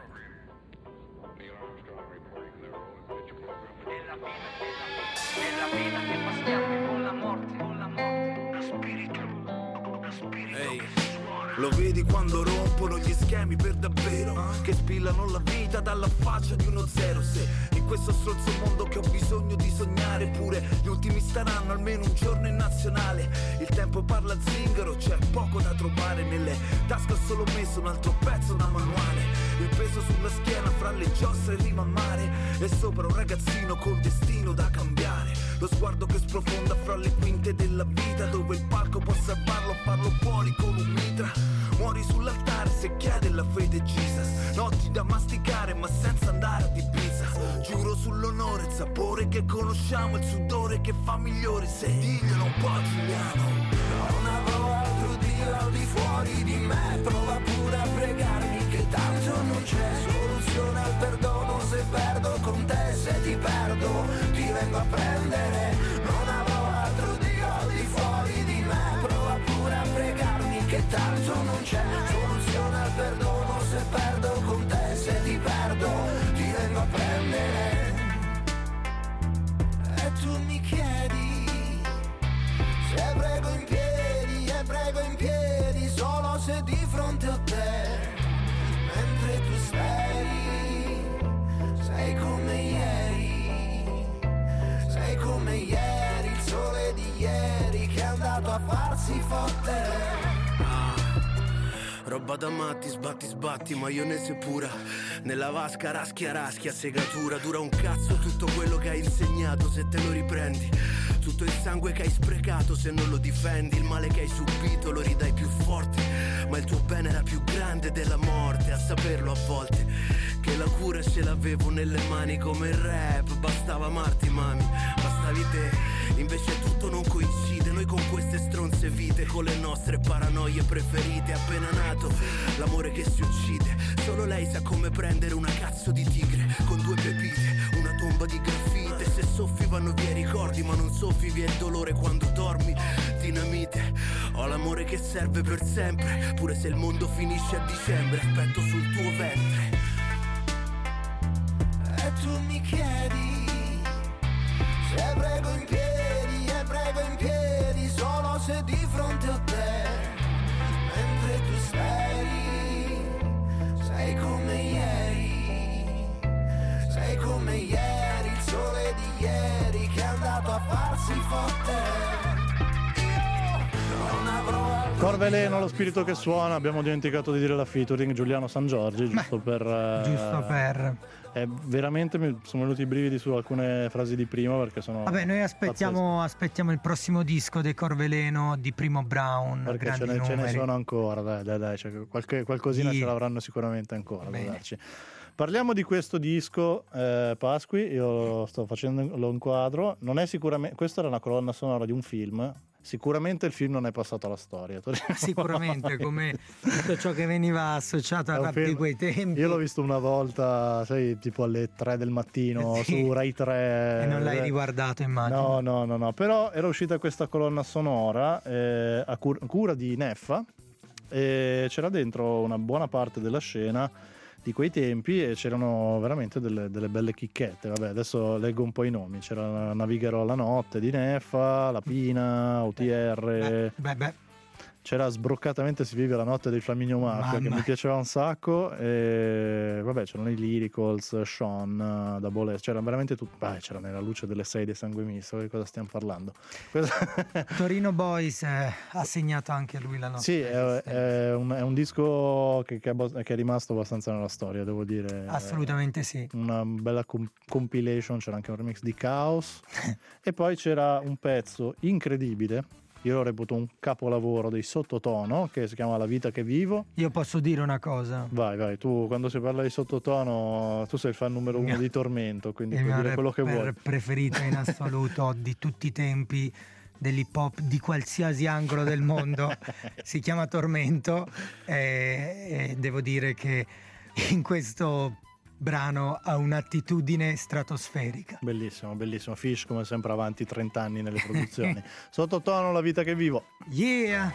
Lo vedi quando rompono gli schemi per davvero, che spillano la vita dalla faccia di uno zero. Se in questo stronzo mondo che ho bisogno di sognare, pure gli ultimi staranno almeno un giorno in nazionale. Il tempo parla zingaro, c'è poco da trovare. Nelle tasche ho solo messo un altro pezzo da manuale. Il peso sulla schiena fra le giostre rima a mare, e sopra un ragazzino col destino da cambiare. Lo sguardo che sprofonda fra le quinte della vita, dove il palco può salvarlo, farlo fuori con un mitra. Muori sull'altare se chiede la fede Jesus. Notti da masticare ma senza andare ad Ibiza. Giuro sull'onore, il sapore che conosciamo, il sudore che fa migliori. Se diglielo un po' Giuliano. Non avrò altro Dio al di fuori di me. Prova pure a pregarmi che tanto non c'è soluzione al perdono. Se perdo con te, se ti perdo ti vengo a prendere. Non avrò altro Dio al di fuori di me. Prova pure a pregarmi che tanto non c'è soluzione al perdono. Se perdo con te, se ti perdo ti vengo a prendere. E tu mi chiedi se prego in piedi, e prego in piedi solo se di fronte a te, mentre tu sei come ieri, sei come ieri, il sole di ieri che è andato a farsi fottere. Roba da matti, sbatti, maionese pura. Nella vasca raschia, segatura. Dura un cazzo tutto quello che hai insegnato se te lo riprendi. Tutto il sangue che hai sprecato se non lo difendi. Il male che hai subito lo ridai più forte. Ma il tuo bene era più grande della morte. A saperlo a volte che la cura ce l'avevo nelle mani come il rap. Bastava amarti mami, bastavi te. Invece tutto non coincide. Noi con queste stronze vite, con le nostre paranoie preferite. Appena nato, l'amore che si uccide. Solo lei sa come prendere una cazzo di tigre con due pepite, una tomba di graffite. Se soffi vanno via i ricordi, ma non soffi via il dolore quando dormi. Dinamite, ho l'amore che serve per sempre. Pure se il mondo finisce a dicembre, aspetto sul tuo ventre. E tu mi chiedi se prego in piedi, e prego in piedi solo se di fronte a te, mentre tu sei come ieri, sei come ieri, il sole di ieri che è andato a farsi fottere. Io non avrò altro. Corveleno, lo spirito che suona. Abbiamo dimenticato di dire la featuring Giuliano San Giorgi, giusto per veramente mi sono venuti i brividi su alcune frasi di Primo, perché sono... Vabbè, noi aspettiamo il prossimo disco dei Corveleno di Primo Brown, perché ce ne sono ancora, dai, cioè, qualcosina ce l'avranno sicuramente ancora da darci. Parliamo di questo disco, Pasqui. Io sto facendo lo inquadro. Non è sicuramente, questa era una colonna sonora di un film, Sicuramente il film non è passato alla storia. Sicuramente, come tutto ciò che veniva associato al rap di quei tempi. Io l'ho visto una volta, sai, tipo alle 3 del mattino su Rai 3. E non l'hai riguardato, immagino. No, però era uscita questa colonna sonora a cura di Neffa, e c'era dentro una buona parte della scena di quei tempi e c'erano veramente delle belle chicchette. Vabbè, adesso leggo un po' i nomi. C'era Navigherò la notte di Neffa, La Pina, OTR. C'era Sbroccatamente si vive la notte dei Flaminio Mafia, che mi piaceva un sacco, e vabbè, c'erano i Lyricals, Sean, Double S, c'era veramente tutto. C'era Nella luce delle 6 dei Sangue Misto, di cosa stiamo parlando? Torino Boys ha segnato anche lui la nostra. Sì, è un disco che è rimasto abbastanza nella storia, devo dire. Assolutamente sì. Una bella compilation, c'era anche un remix di Chaos e poi c'era un pezzo incredibile. Io lo reputo un capolavoro dei Sottotono, che si chiama La vita che vivo. Io posso dire una cosa? Vai, tu quando si parla di Sottotono, tu sei il fan numero 1 di Tormento, quindi puoi dire quello che vuoi. Il mio preferito in assoluto di tutti i tempi dell'hip hop di qualsiasi angolo del mondo si chiama Tormento, e devo dire che in questo brano ha un'attitudine stratosferica. Bellissimo. Fish come sempre avanti 30 anni nelle produzioni. Sottotono, La vita che vivo. Yeah!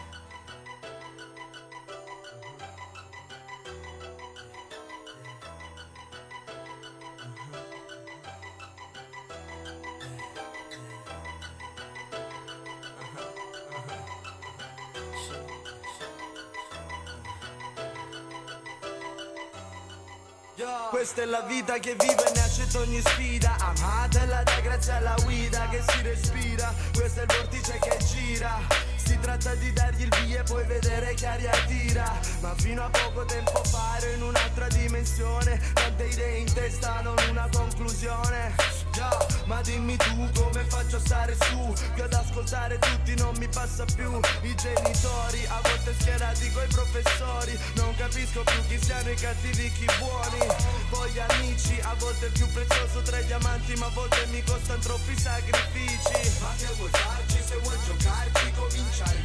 Questa è la vita che vivo e ne accetto ogni sfida. Amatela dai grazie alla guida che si respira. Questo è il vortice che gira. Si tratta di dargli il via e poi vedere che aria tira. Ma fino a poco tempo fa ero in un'altra dimensione. Tante idee in testa, non una conclusione. Ma dimmi tu come faccio a stare su, che ad ascoltare tutti non mi passa più. I genitori a volte schierati coi professori, non capisco più chi siano i cattivi, chi buoni. Poi gli amici, a volte il più prezioso tra gli amanti, ma a volte mi costano troppi sacrifici. Ma che vuoi farci se vuoi giocarci, comincia il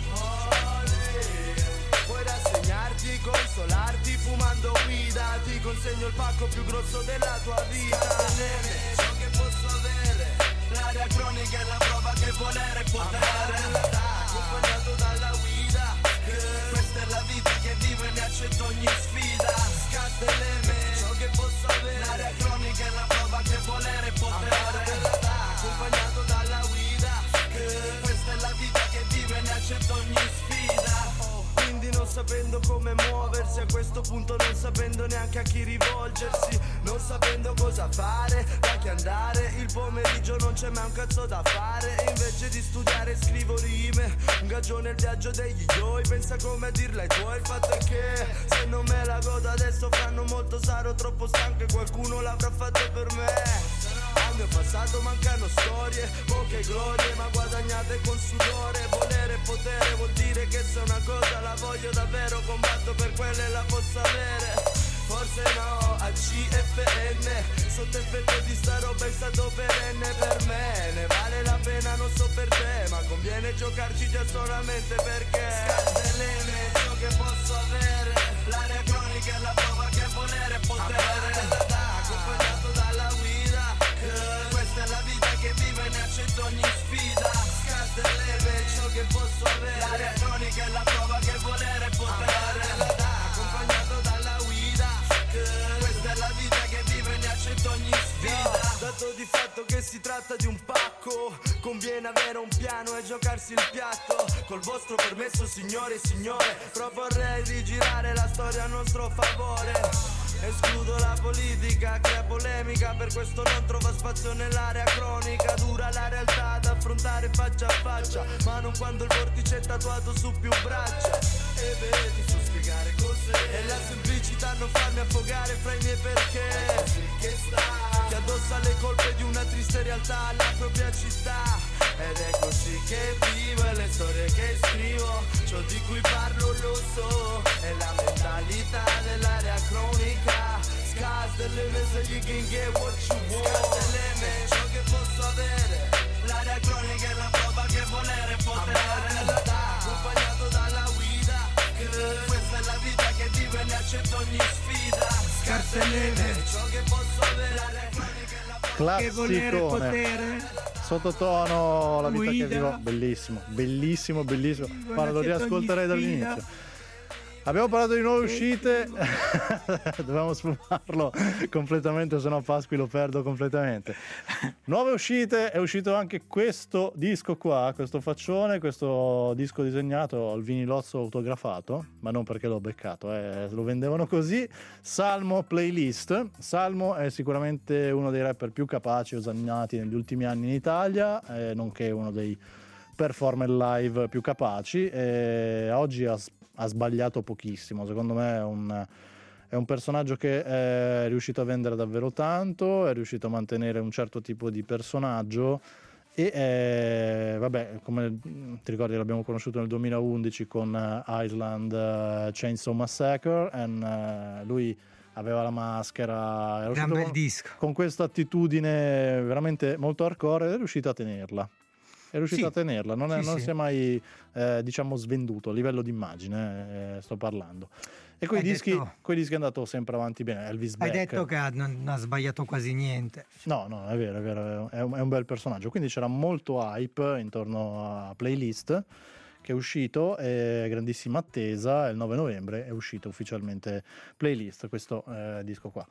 puoi rassegnarti, consolarti fumando guida. Ti consegno il pacco più grosso della tua vita. Ciò che posso avere, l'aria cronica è la prova che volere e potere. Accompagnato dalla guida, questa è la vita che vivo e ne accetto ogni sfida. Scattele ciò che posso avere, l'aria cronica è la prova che volere e potere. Accompagnato dalla guida, questa è la vita che vivo e ne accetto ogni sfida. Quindi non sapendo come muoversi, a questo punto non sapendo neanche a chi rivolgersi, non sapendo cosa fare, da chi andare, il pomeriggio non c'è mai un cazzo da fare. E invece di studiare scrivo rime, ingaggio nel viaggio degli yoi, pensa come a dirla ai tuoi. Il fatto è che se non me la godo adesso fanno molto, sarò troppo stanco e qualcuno l'avrà fatto per me. Al mio passato mancano storie, poche glorie, ma guadagnate con sudore. Volere e potere vuol dire che se una cosa la voglio davvero, combatto per quella e la posso avere. Forse no, a CFN, sotto effetto di sta roba è stato perenne per me. Ne vale la pena, non so per te, ma conviene giocarci già solamente perché Scattellene, ciò che posso avere, l'aria cronica è la prova che volere e potere. Accompagnato dalla guida, questa è la vita che vivo e ne accetto ogni sfida. Scattellene, ciò che posso avere, l'aria cronica è la prova che volere e potere. Accompagnato dalla guida, questa è la vita che vivo e ne accetto ogni sfida. Dato di fatto che si tratta di un pacco, conviene avere un piano e giocarsi il piatto. Col vostro permesso signore e signore, proporrei di girare la storia a nostro favore. Escludo la politica, crea polemica, per questo non trova spazio nell'area cronica. Dura la realtà da affrontare faccia a faccia, ma non quando il vortice è tatuato su più braccia. E vedi, so spiegare cos'è, e la semplicità non farmi affogare fra i miei perché. Che addossa le colpe di una triste realtà alla propria città. Ed è così che vivo e le storie che scrivo, ciò di cui parlo lo so, è la mentalità dell'area cronica. Sky's the limit so you can get what you want. Sky's the limit, ciò che posso avere, l'area cronica è la prova che volere e potere. accetto ogni sfida. Scarse e neve, ciò che posso avere. Classicone, sottotono, la vita che vivo, bellissimo, bellissimo, bellissimo. Guarda, lo riascolterei dall'inizio. Abbiamo parlato di nuove uscite, dovevamo sfumarlo completamente, se no Pasqui lo perdo completamente. Nuove uscite, è uscito anche questo disco qua, questo faccione, questo disco disegnato al vinilozzo autografato, ma non perché l'ho beccato, lo vendevano così. Salmo Playlist. Salmo è sicuramente uno dei rapper più capaci e osannati negli ultimi anni in Italia, nonché uno dei performer live più capaci. Oggi ha sbagliato pochissimo, secondo me è un personaggio che è riuscito a vendere davvero tanto, è riuscito a mantenere un certo tipo di personaggio e vabbè, come ti ricordi l'abbiamo conosciuto nel 2011 con Island Chainsaw Massacre, lui aveva la maschera, era gran bel disco, con questa attitudine veramente molto hardcore, è riuscito a tenerla. È riuscito a tenerla, non si è mai diciamo svenduto a livello di immagine, sto parlando. E coi dischi è andato sempre avanti bene. Elvis Beck. Hai detto che non ha sbagliato quasi niente. No, è vero, è un bel personaggio. Quindi c'era molto hype intorno a Playlist, che è uscito, grandissima attesa, il 9 novembre è uscito ufficialmente Playlist, questo disco qua.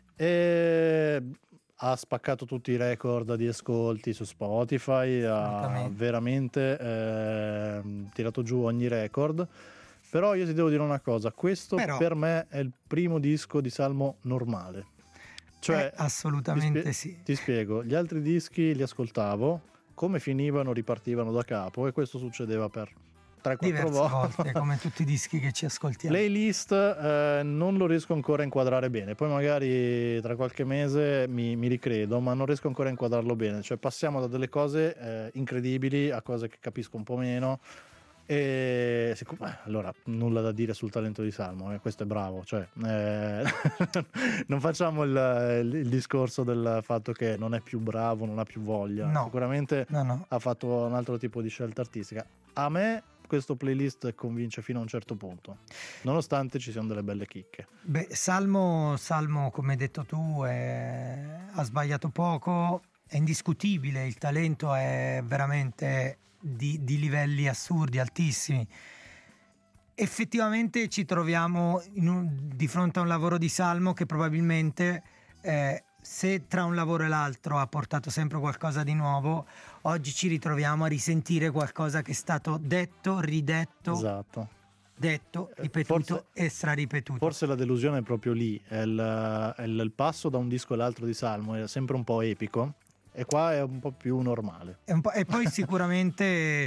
Ha spaccato tutti i record di ascolti su Spotify, ha veramente tirato giù ogni record. Però io ti devo dire una cosa, questo per me è il primo disco di Salmo normale. Cioè, assolutamente sì. Ti spiego, gli altri dischi li ascoltavo, come finivano ripartivano da capo, e questo succedeva per 3-4 volte, come tutti i dischi che ci ascoltiamo. Playlist non lo riesco ancora a inquadrare bene, poi magari tra qualche mese mi ricredo, ma non riesco ancora a inquadrarlo bene, cioè passiamo da delle cose incredibili a cose che capisco un po' meno. E allora nulla da dire sul talento di Salmo, questo è bravo, cioè non facciamo il discorso del fatto che non è più bravo, non ha più voglia, sicuramente ha fatto un altro tipo di scelta artistica. A me questo Playlist convince fino a un certo punto, nonostante ci siano delle belle chicche. Salmo, come hai detto tu, ha sbagliato poco, è indiscutibile, il talento è veramente di livelli assurdi, altissimi. Effettivamente ci troviamo di fronte a un lavoro di Salmo che probabilmente se tra un lavoro e l'altro ha portato sempre qualcosa di nuovo, oggi ci ritroviamo a risentire qualcosa che è stato detto, ridetto, detto, ripetuto e straripetuto. Forse la delusione è proprio lì, è il passo da un disco all'altro di Salmo, è sempre un po' epico. E qua è un po' più normale. E poi sicuramente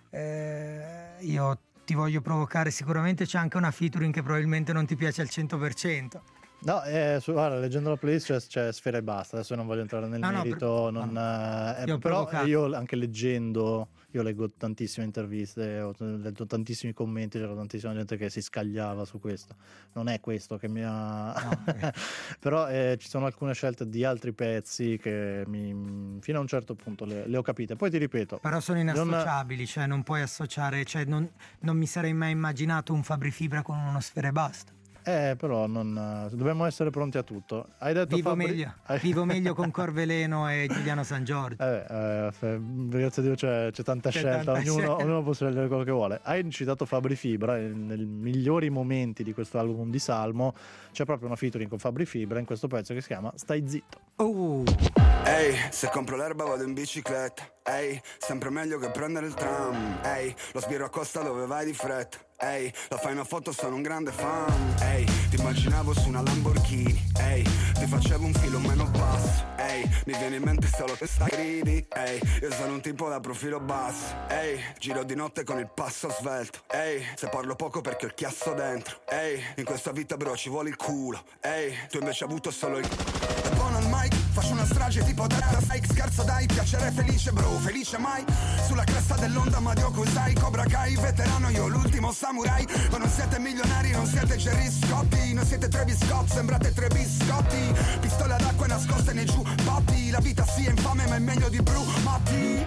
io ti voglio provocare, sicuramente c'è anche una featuring che probabilmente non ti piace al 100%. No, guarda, leggendo la playlist c'è Sfera e basta, adesso non voglio entrare nel merito, però io anche leggendo, io leggo tantissime interviste, ho letto tantissimi commenti, c'era tantissima gente che si scagliava su questo, non è questo che mi ha però ci sono alcune scelte di altri pezzi che fino a un certo punto le ho capite, poi ti ripeto, però sono inassociabili, cioè non puoi associare, cioè non mi sarei mai immaginato un Fabri Fibra con uno Sfera e basta. Però dobbiamo essere pronti a tutto. Hai detto vivo meglio con Corveleno e Giuliano San Giorgio. Grazie a Dio c'è tanta scelta, ognuno può scegliere quello che vuole. Hai citato Fabri Fibra, nei migliori momenti di questo album di Salmo c'è proprio una featuring con Fabri Fibra in questo pezzo che si chiama Stai zitto. Ehi, se compro l'erba vado in bicicletta. Ehi, sempre meglio che prendere il tram. Ehi, lo sbirro a costa dove vai di fretta. Ehi, la fai una foto, sono un grande fan. Ehi, ti immaginavo su una Lamborghini. Ehi, ti facevo un filo meno basso. Ehi, mi viene in mente solo che stai gridi. Ehi, io sono un tipo da profilo basso. Ehi, giro di notte con il passo svelto. Ehi, se parlo poco perché ho il chiasso dentro. Ehi, in questa vita però ci vuole il culo. Ehi, tu invece hai avuto solo il è buono il mic, faccio una strage tipo Terra Psych. Scherzo dai, piacere felice bro, felice mai. Sulla cresta dell'onda Mario Kusai, Cobra Kai, veterano io l'ultimo samurai. Ma non siete milionari, non siete Gerry Scotti, non siete Travis Scott, sembrate tre biscotti. Pistole ad acqua nascoste nei giubbotti, la vita sì è infame ma è meglio di Bru Matti.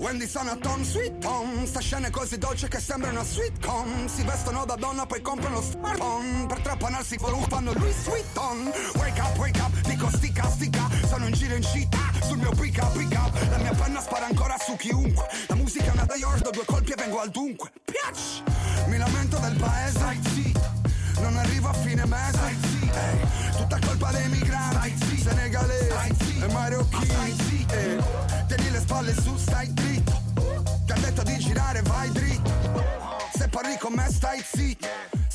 Wendy sono Tom Sweet Tom, sta scena è così dolce che sembra una sweetcom. Si vestono da donna poi comprano smartphone, per trappanarsi fanno lui Sweeton. Wake up, dico stica, sono in giro in città sul mio pick up. La mia penna spara ancora su chiunque, la musica è una da York, do 2 colpi e vengo al dunque. Piac! Mi lamento del paese, stai zitto, non arrivo a fine mese, stai zitto, tutta colpa dei migranti, senegalesi e marocchini, tieni le spalle su, stai dritto, ti ha detto di girare, vai dritto, se parli con me stai zitto,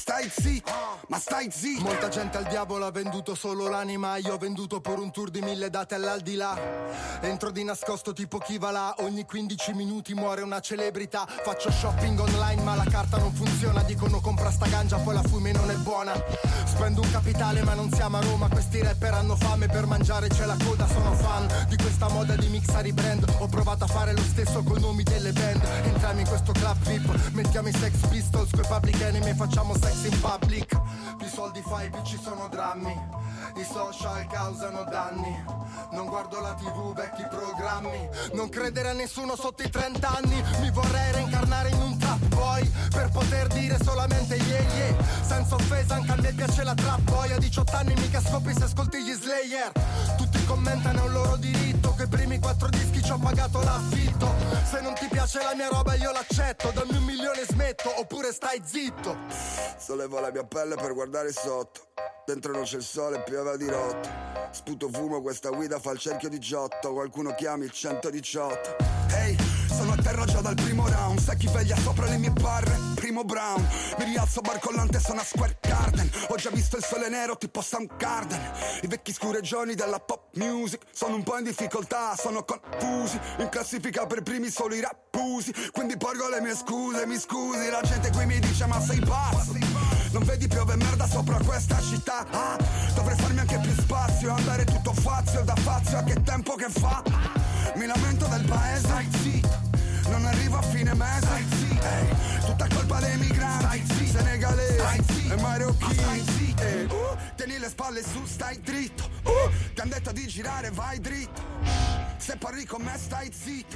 ma stai zitto. Molta gente al diavolo ha venduto solo l'anima, io ho venduto per un tour di 1000 date all'aldilà. Entro di nascosto tipo chi va là, ogni 15 minuti muore una celebrità. Faccio shopping online ma la carta non funziona, dicono compra sta ganja poi la fumi non è buona. Spendo un capitale ma non siamo a Roma, questi rapper hanno fame, per mangiare c'è la coda. Sono fan di questa moda di mixare i brand, ho provato a fare lo stesso con nomi delle band. Entriamo in questo club VIP, mettiamo i Sex Pistols coi Public Enemy e facciamo sex in public. Più soldi fai più ci sono drammi, i social causano danni. Non guardo la TV, vecchi programmi, non credere a nessuno sotto i 30 anni. Mi vorrei reincarnare in un trap boy per poter dire solamente yeah. Senza offesa anche a me piace la trap boy. A 18 anni mica scopri se ascolti gli Slayer. Tutti commentano, è un loro diritto, che i primi 4 dischi ci ho pagato l'affitto. Se non ti piace la mia roba io l'accetto, dammi 1 milione e smetto, oppure stai zitto. Sollevo la mia pelle per guardare sotto, dentro non c'è il sole, piove a dirotto. Sputo fumo, questa guida fa il cerchio di Giotto, qualcuno chiami il 118. Ehi, sono a terra già dal primo round, sai chi veglia sopra le mie barre? Primo Brown, mi rialzo barcollante, sono a Square Garden. Ho già visto il sole nero tipo Soundgarden. I vecchi scureggioni della pop music sono un po' in difficoltà, sono confusi. In classifica per primi solo i rappusi, quindi porgo le mie scuse, mi scusi. La gente qui mi dice ma sei pazzo, non vedi piove merda sopra questa città? Ah, dovrei farmi anche più spazio, andare tutto fazio da fazio, a che tempo che fa? Mi lamento del paese, stai zitto, non arrivo a fine mese, stai zitto, tutta colpa dei migranti, senegalesi e marocchini, tieni le spalle su, stai dritto, ti han detto di girare, vai dritto, se parli con me stai zitto,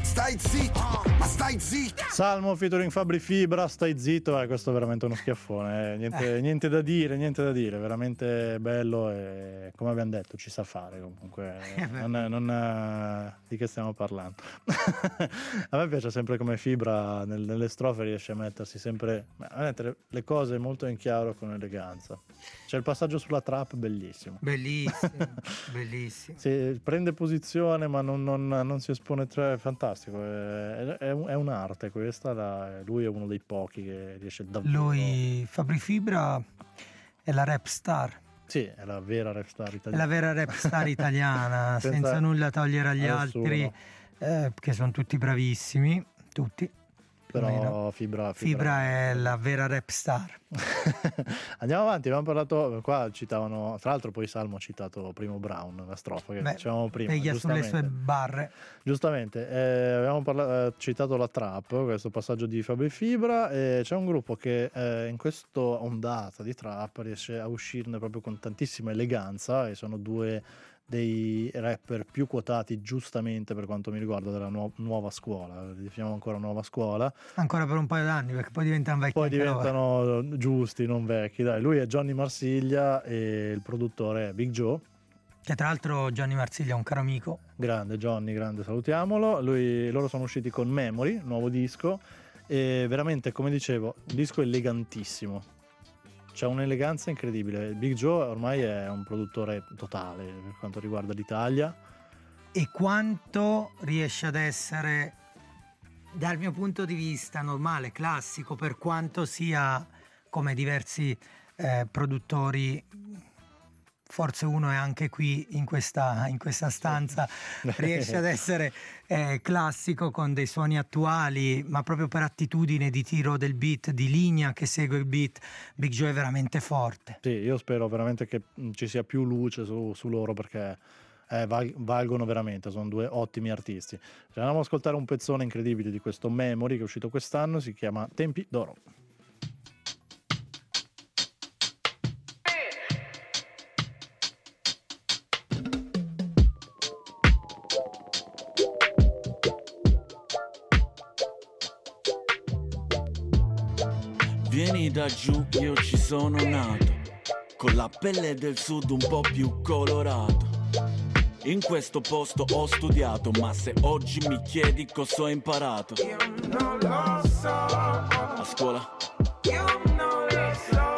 ma stai zitto. Salmo featuring Fabri Fibra, stai zitto, questo è veramente uno schiaffone, niente da dire, veramente bello e come abbiamo detto ci sa fare comunque, non di che stiamo parlando. A me piace sempre come Fibra nelle strofe riesce a mettersi sempre, a mettere le cose molto in chiaro con eleganza. C'è il passaggio sulla trap bellissimo. Bellissimo. Sì, prende posizione ma non si espone, è fantastico. È un'arte questa, lui è uno dei pochi che riesce davvero. Lui, Fabri Fibra, è la rap star. Sì, è la vera rap star italiana. È la vera rap star italiana, senza nulla togliere agli altri, che sono tutti bravissimi, tutti. Però Fibra è la vera rap star. Andiamo avanti, abbiamo parlato, qua citavano, tra l'altro poi Salmo ha citato Primo Brown, la strofa che dicevamo prima. Veglia sulle sue barre. Giustamente, abbiamo citato la trap, questo passaggio di Fabri Fibra, e c'è un gruppo che in questa ondata di trap riesce a uscirne proprio con tantissima eleganza, e sono due dei rapper più quotati giustamente per quanto mi riguarda della nuova scuola, li definiamo ancora nuova scuola, ancora per un paio d'anni perché poi diventano vecchi, poi diventano giusti, non vecchi, dai. Lui è Johnny Marsiglia e il produttore è Big Joe, che tra l'altro Johnny Marsiglia è un caro amico, grande Johnny, grande, salutiamolo. Loro sono usciti con Memory, nuovo disco, e veramente, come dicevo, un disco elegantissimo. C'è un'eleganza incredibile. Big Joe ormai è un produttore totale per quanto riguarda l'Italia. E quanto riesce ad essere, dal mio punto di vista, normale, classico, per quanto sia come diversi produttori, forse uno è anche qui in questa stanza, riesce ad essere classico con dei suoni attuali, ma proprio per attitudine di tiro del beat, di linea che segue il beat. Big Joe è veramente forte. Sì, io spero veramente che ci sia più luce su loro, perché valgono veramente, sono due ottimi artisti. Andiamo ad ascoltare un pezzone incredibile di questo Memory che è uscito quest'anno, si chiama Tempi d'Oro. Vieni da giù, io ci sono nato, con la pelle del sud un po' più colorato. In questo posto ho studiato, ma se oggi mi chiedi cosa ho imparato, io non lo so. A scuola? Io non lo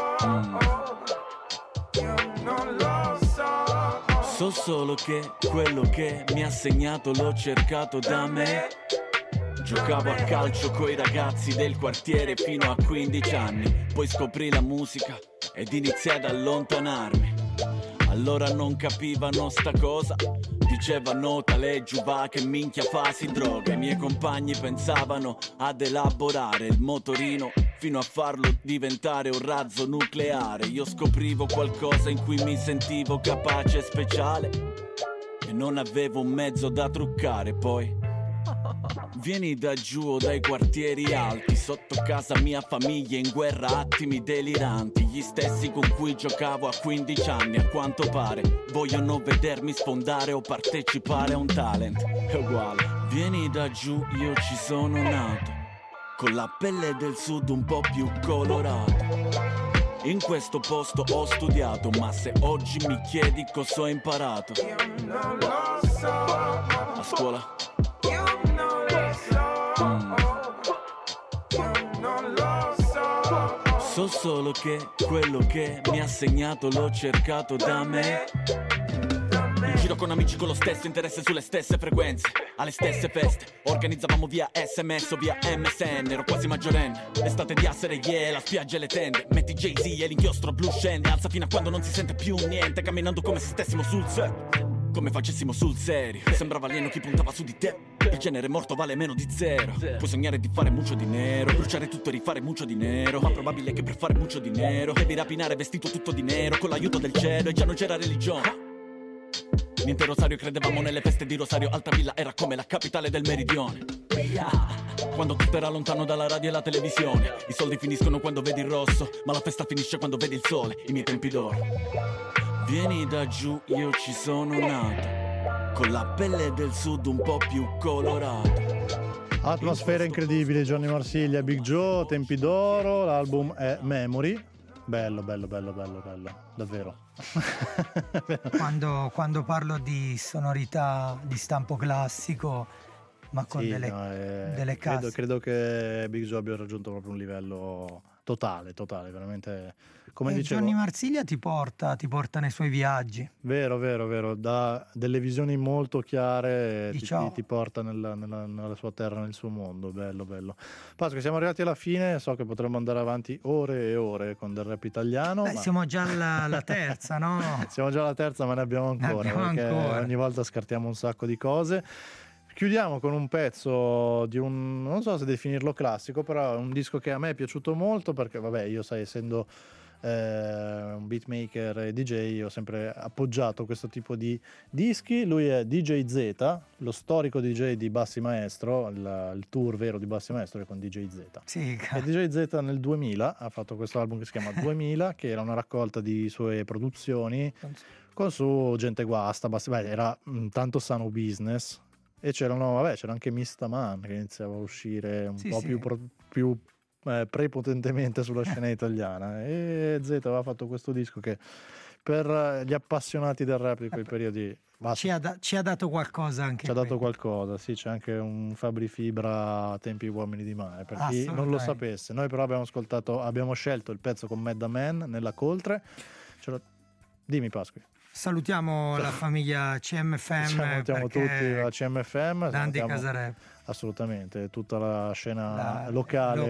so. Io non lo so. So solo che quello che mi ha segnato l'ho cercato da me. Giocavo a calcio coi ragazzi del quartiere fino a 15 anni. Poi scoprì la musica ed iniziai ad allontanarmi. Allora non capivano sta cosa, dicevano tale giuva che minchia fasi droga. I miei compagni pensavano ad elaborare il motorino fino a farlo diventare un razzo nucleare. Io scoprivo qualcosa in cui mi sentivo capace e speciale e non avevo un mezzo da truccare. Poi vieni da giù o dai quartieri alti, sotto casa mia famiglia in guerra, attimi deliranti. Gli stessi con cui giocavo a 15 anni, a quanto pare vogliono vedermi sfondare o partecipare a un talent. È uguale. Vieni da giù, io ci sono nato, con la pelle del sud un po' più colorato. In questo posto ho studiato, ma se oggi mi chiedi cosa ho imparato, io non lo so. A scuola? So solo che quello che mi ha segnato l'ho cercato da me. In giro con amici con lo stesso interesse sulle stesse frequenze, alle stesse feste. Organizzavamo via SMS o via MSN. Ero quasi maggiorenne, l'estate di Assere, yeah, la spiaggia e le tende. Metti Jay-Z e l'inchiostro blu scende, alza fino a quando non si sente più niente, camminando come se stessimo sul set, come facessimo sul serio. Sembrava alieno chi puntava su di te. Il genere morto vale meno di zero. Puoi sognare di fare mucho dinero, bruciare tutto e rifare mucho dinero, ma probabile che per fare mucho dinero devi rapinare vestito tutto di nero con l'aiuto del cielo e già non c'era religione. Niente rosario, credevamo nelle feste di Rosario. Altavilla era come la capitale del meridione. Quando tutto era lontano dalla radio e la televisione. I soldi finiscono quando vedi il rosso, ma la festa finisce quando vedi il sole. I miei tempi d'oro. Vieni da giù, io ci sono nato, con la pelle del sud un po' più colorato. Atmosfera incredibile, Johnny Marsiglia, Big Joe, Tempi d'oro, l'album è Memory. Bello, davvero. Quando parlo di sonorità di stampo classico, ma con delle casse. Credo che Big Joe abbia raggiunto proprio un livello totale, veramente. Come dicevo, Johnny Marsiglia ti porta nei suoi viaggi. Vero, da delle visioni molto chiare, ti porta nella sua terra, nel suo mondo. Bello. Pasqua, siamo arrivati alla fine, so che potremmo andare avanti ore e ore con del rap italiano. Beh, siamo già alla terza, no? Siamo già alla terza, ma ne abbiamo ancora. Ogni volta scartiamo un sacco di cose. Chiudiamo con un pezzo di non so se definirlo classico, però è un disco che a me è piaciuto molto perché, vabbè, io essendo un beatmaker e DJ, ho sempre appoggiato questo tipo di dischi. Lui è DJ Z, lo storico DJ di Bassi Maestro, il tour vero di Bassi Maestro è con DJ Z. Sì, e DJ Z nel 2000 ha fatto questo album che si chiama 2000, che era una raccolta di sue produzioni con su gente guasta, era tanto sano business. E c'era anche Mista Man che iniziava a uscire più prepotentemente sulla scena italiana, e Z aveva fatto questo disco che per gli appassionati del rap di quei periodi ci ha dato qualcosa anche. Ci ha dato qualcosa, sì, c'è anche un Fabri Fibra Tempi Uomini di Mare, per chi non lo sapesse. Noi però abbiamo scelto il pezzo con Mad Man nella coltre. Dimmi Pasqui. Salutiamo la famiglia CMFM. Salutiamo tutti la CMFM. Dandi Casarep. Assolutamente, tutta la scena locale.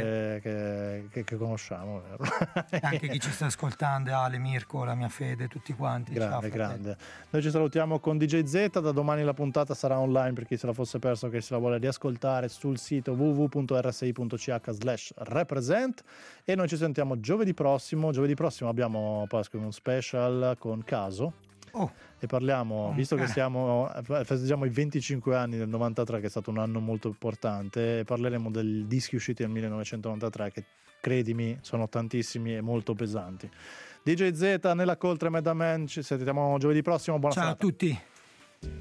Che conosciamo. Anche chi ci sta ascoltando, Ale, Mirko, la mia Fede, tutti quanti. Grande. Noi ci salutiamo con DJ Z, da domani la puntata sarà online per chi se la fosse perso, che se la vuole riascoltare sul sito www.rsi.ch/represent, e noi ci sentiamo giovedì prossimo. Giovedì prossimo abbiamo uno special con Caso. E parliamo, visto che festeggiamo i 25 anni del 93, che è stato un anno molto importante, e parleremo dei dischi usciti nel 1993 che, credimi, sono tantissimi e molto pesanti. DJ Z nella coltre Mad Man, ci sentiamo giovedì prossimo, buona serata. Ciao a tutti.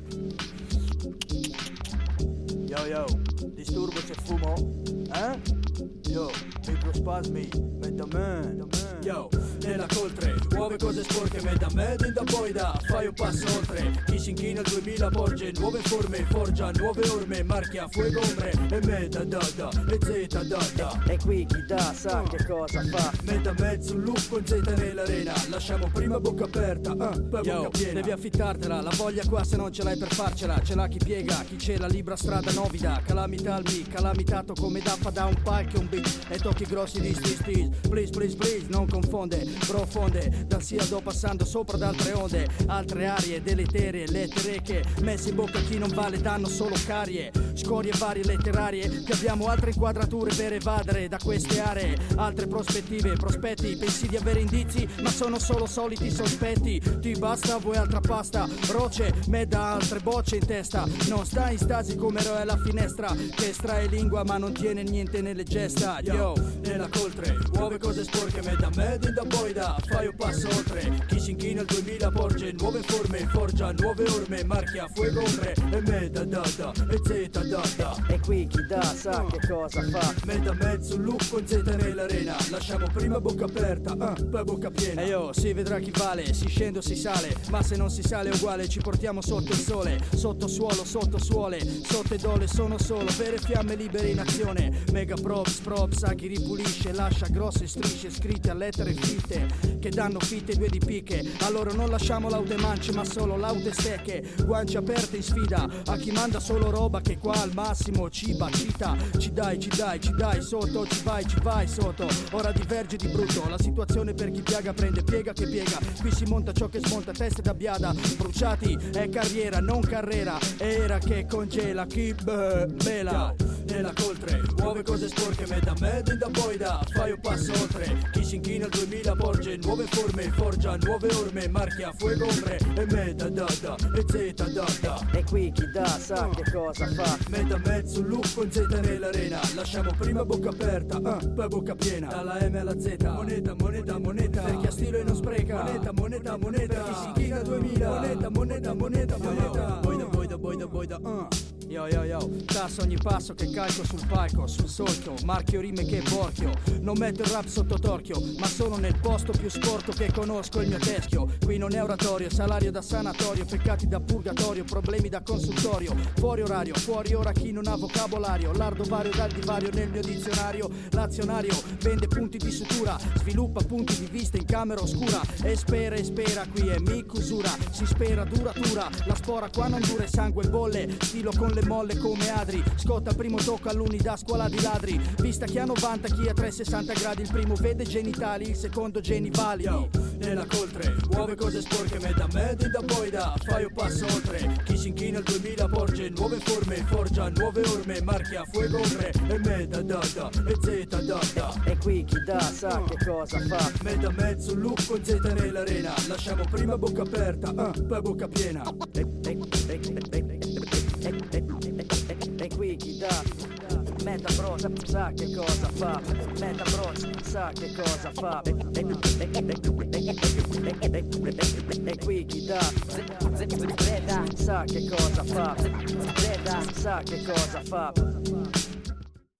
Yo, disturbo se fumo? Yo, microspasmi, Metaman. Yo, nella coltre, nuove cose sporche, Metaman in da boida, fai un passo oltre. Chi si inchina al 2000 porge nuove forme, forgia nuove orme, marchia fuego ombre. E meta dada, e zeta dada. E qui chi dà sa che cosa fa. Metaman sul loop con Z nell'arena. Lasciamo prima bocca aperta, poi bocca piena. Devi affittartela, la voglia qua se non ce l'hai per farcela. Ce l'ha chi piega, chi c'è la libra strada novida. Calamità al mic, calamitato come dappa da un palco e un beat. E tocchi grossi di stis. Please, please, please, non confonde, profonde. Dal Siado passando sopra ad altre onde. Altre arie deleterie, lettere che messe in bocca a chi non vale danno solo carie. Scorie varie letterarie, che abbiamo altre inquadrature per evadere da queste aree. Altre prospettive, prospetti, pensi di avere indizi, ma sono solo soliti sospetti. Ti basta, vuoi altra pasta? Roce, me da altre bocce in testa. Non sta in stasi come eroe alla finestra, che estrae lingua ma non tiene niente nelle gesta. Yo, nella coltre, nuove cose sporche, me da boida, fai un passo oltre. Chi si inchina al 2000 porge nuove forme, forgia nuove orme, marchia fuego ombre. E me da dada, e zeta dada. E qui chi dà sa che cosa fa. Me da mezzo loop con Z nell'arena. Lasciamo prima bocca aperta, poi bocca piena. E yo, si vedrà chi vale, si scende o si sale. Ma se non si sale è uguale, ci portiamo sotto il sole. Sotto suolo, sotto suole, sotto edole sono solo vere fiamme libere in azione. Mega props, a chi ripulisce. Lascia grosse strisce scritte a lettere fitte, che danno fitte due di picche. Allora non lasciamo laute mance ma solo laute secche. Guance aperte in sfida a chi manda solo roba, che qua al massimo ciba, cita. Ci dai sotto, ci vai sotto. Ora diverge di brutto, la situazione per chi piaga prende piega che piega. Qui si monta ciò che smonta, teste da biada. Bruciati è carriera, non carrera. Era che congela chi bela. Nella coltre, nuove cose sporche, me da boida, fai un passo oltre. Chi si inchina al 2000 porge nuove forme, forgia nuove orme, marchia fuego ombre. E me da dada, e zeta dada. E qui chi dà sa che cosa fa. Me da mezzo loop con Z nell'arena. Lasciamo prima bocca aperta, poi bocca piena. Dalla M alla Z, moneta, moneta, moneta. Per chi ha stilo e non spreca, moneta, moneta, moneta. Per chi si inchina al 2000, moneta, moneta, moneta, moneta. Boida, Yo, tasso ogni passo che calco sul palco, sul solchio, marchio rime che borchio. Non metto il rap sotto torchio, ma sono nel posto più sporco che conosco, il mio teschio. Qui non è oratorio, salario da sanatorio, peccati da purgatorio, problemi da consultorio. Fuori orario, fuori ora chi non ha vocabolario. Lardo vario dal divario nel mio dizionario. L'azionario vende punti di sutura, sviluppa punti di vista in camera oscura. E spera, qui è mi chiusura. Si spera duratura, la spora qua non dura e sangue bolle. Stilo con le molle come Adri, scotta primo tocco all'unità scuola di ladri. Vista chi ha 90, chi ha 360 gradi. Il primo vede genitali, il secondo genivali. Yo, nella coltre, nuove cose sporche, me da boida, fai un passo oltre. Chi si inchina al 2000 porge nuove forme, forgia nuove orme, marchia fuego ombre. E me da dada, e zeta dada. E qui chi dà sa che cosa fa. Me da mezzo loop con Z nell'arena. Lasciamo prima bocca aperta, poi bocca piena. E qui chi dà Metabro sa che cosa fa. Metabro sa che cosa fa. E qui chi dà Zeda sa che cosa fa. Zeda sa che cosa fa.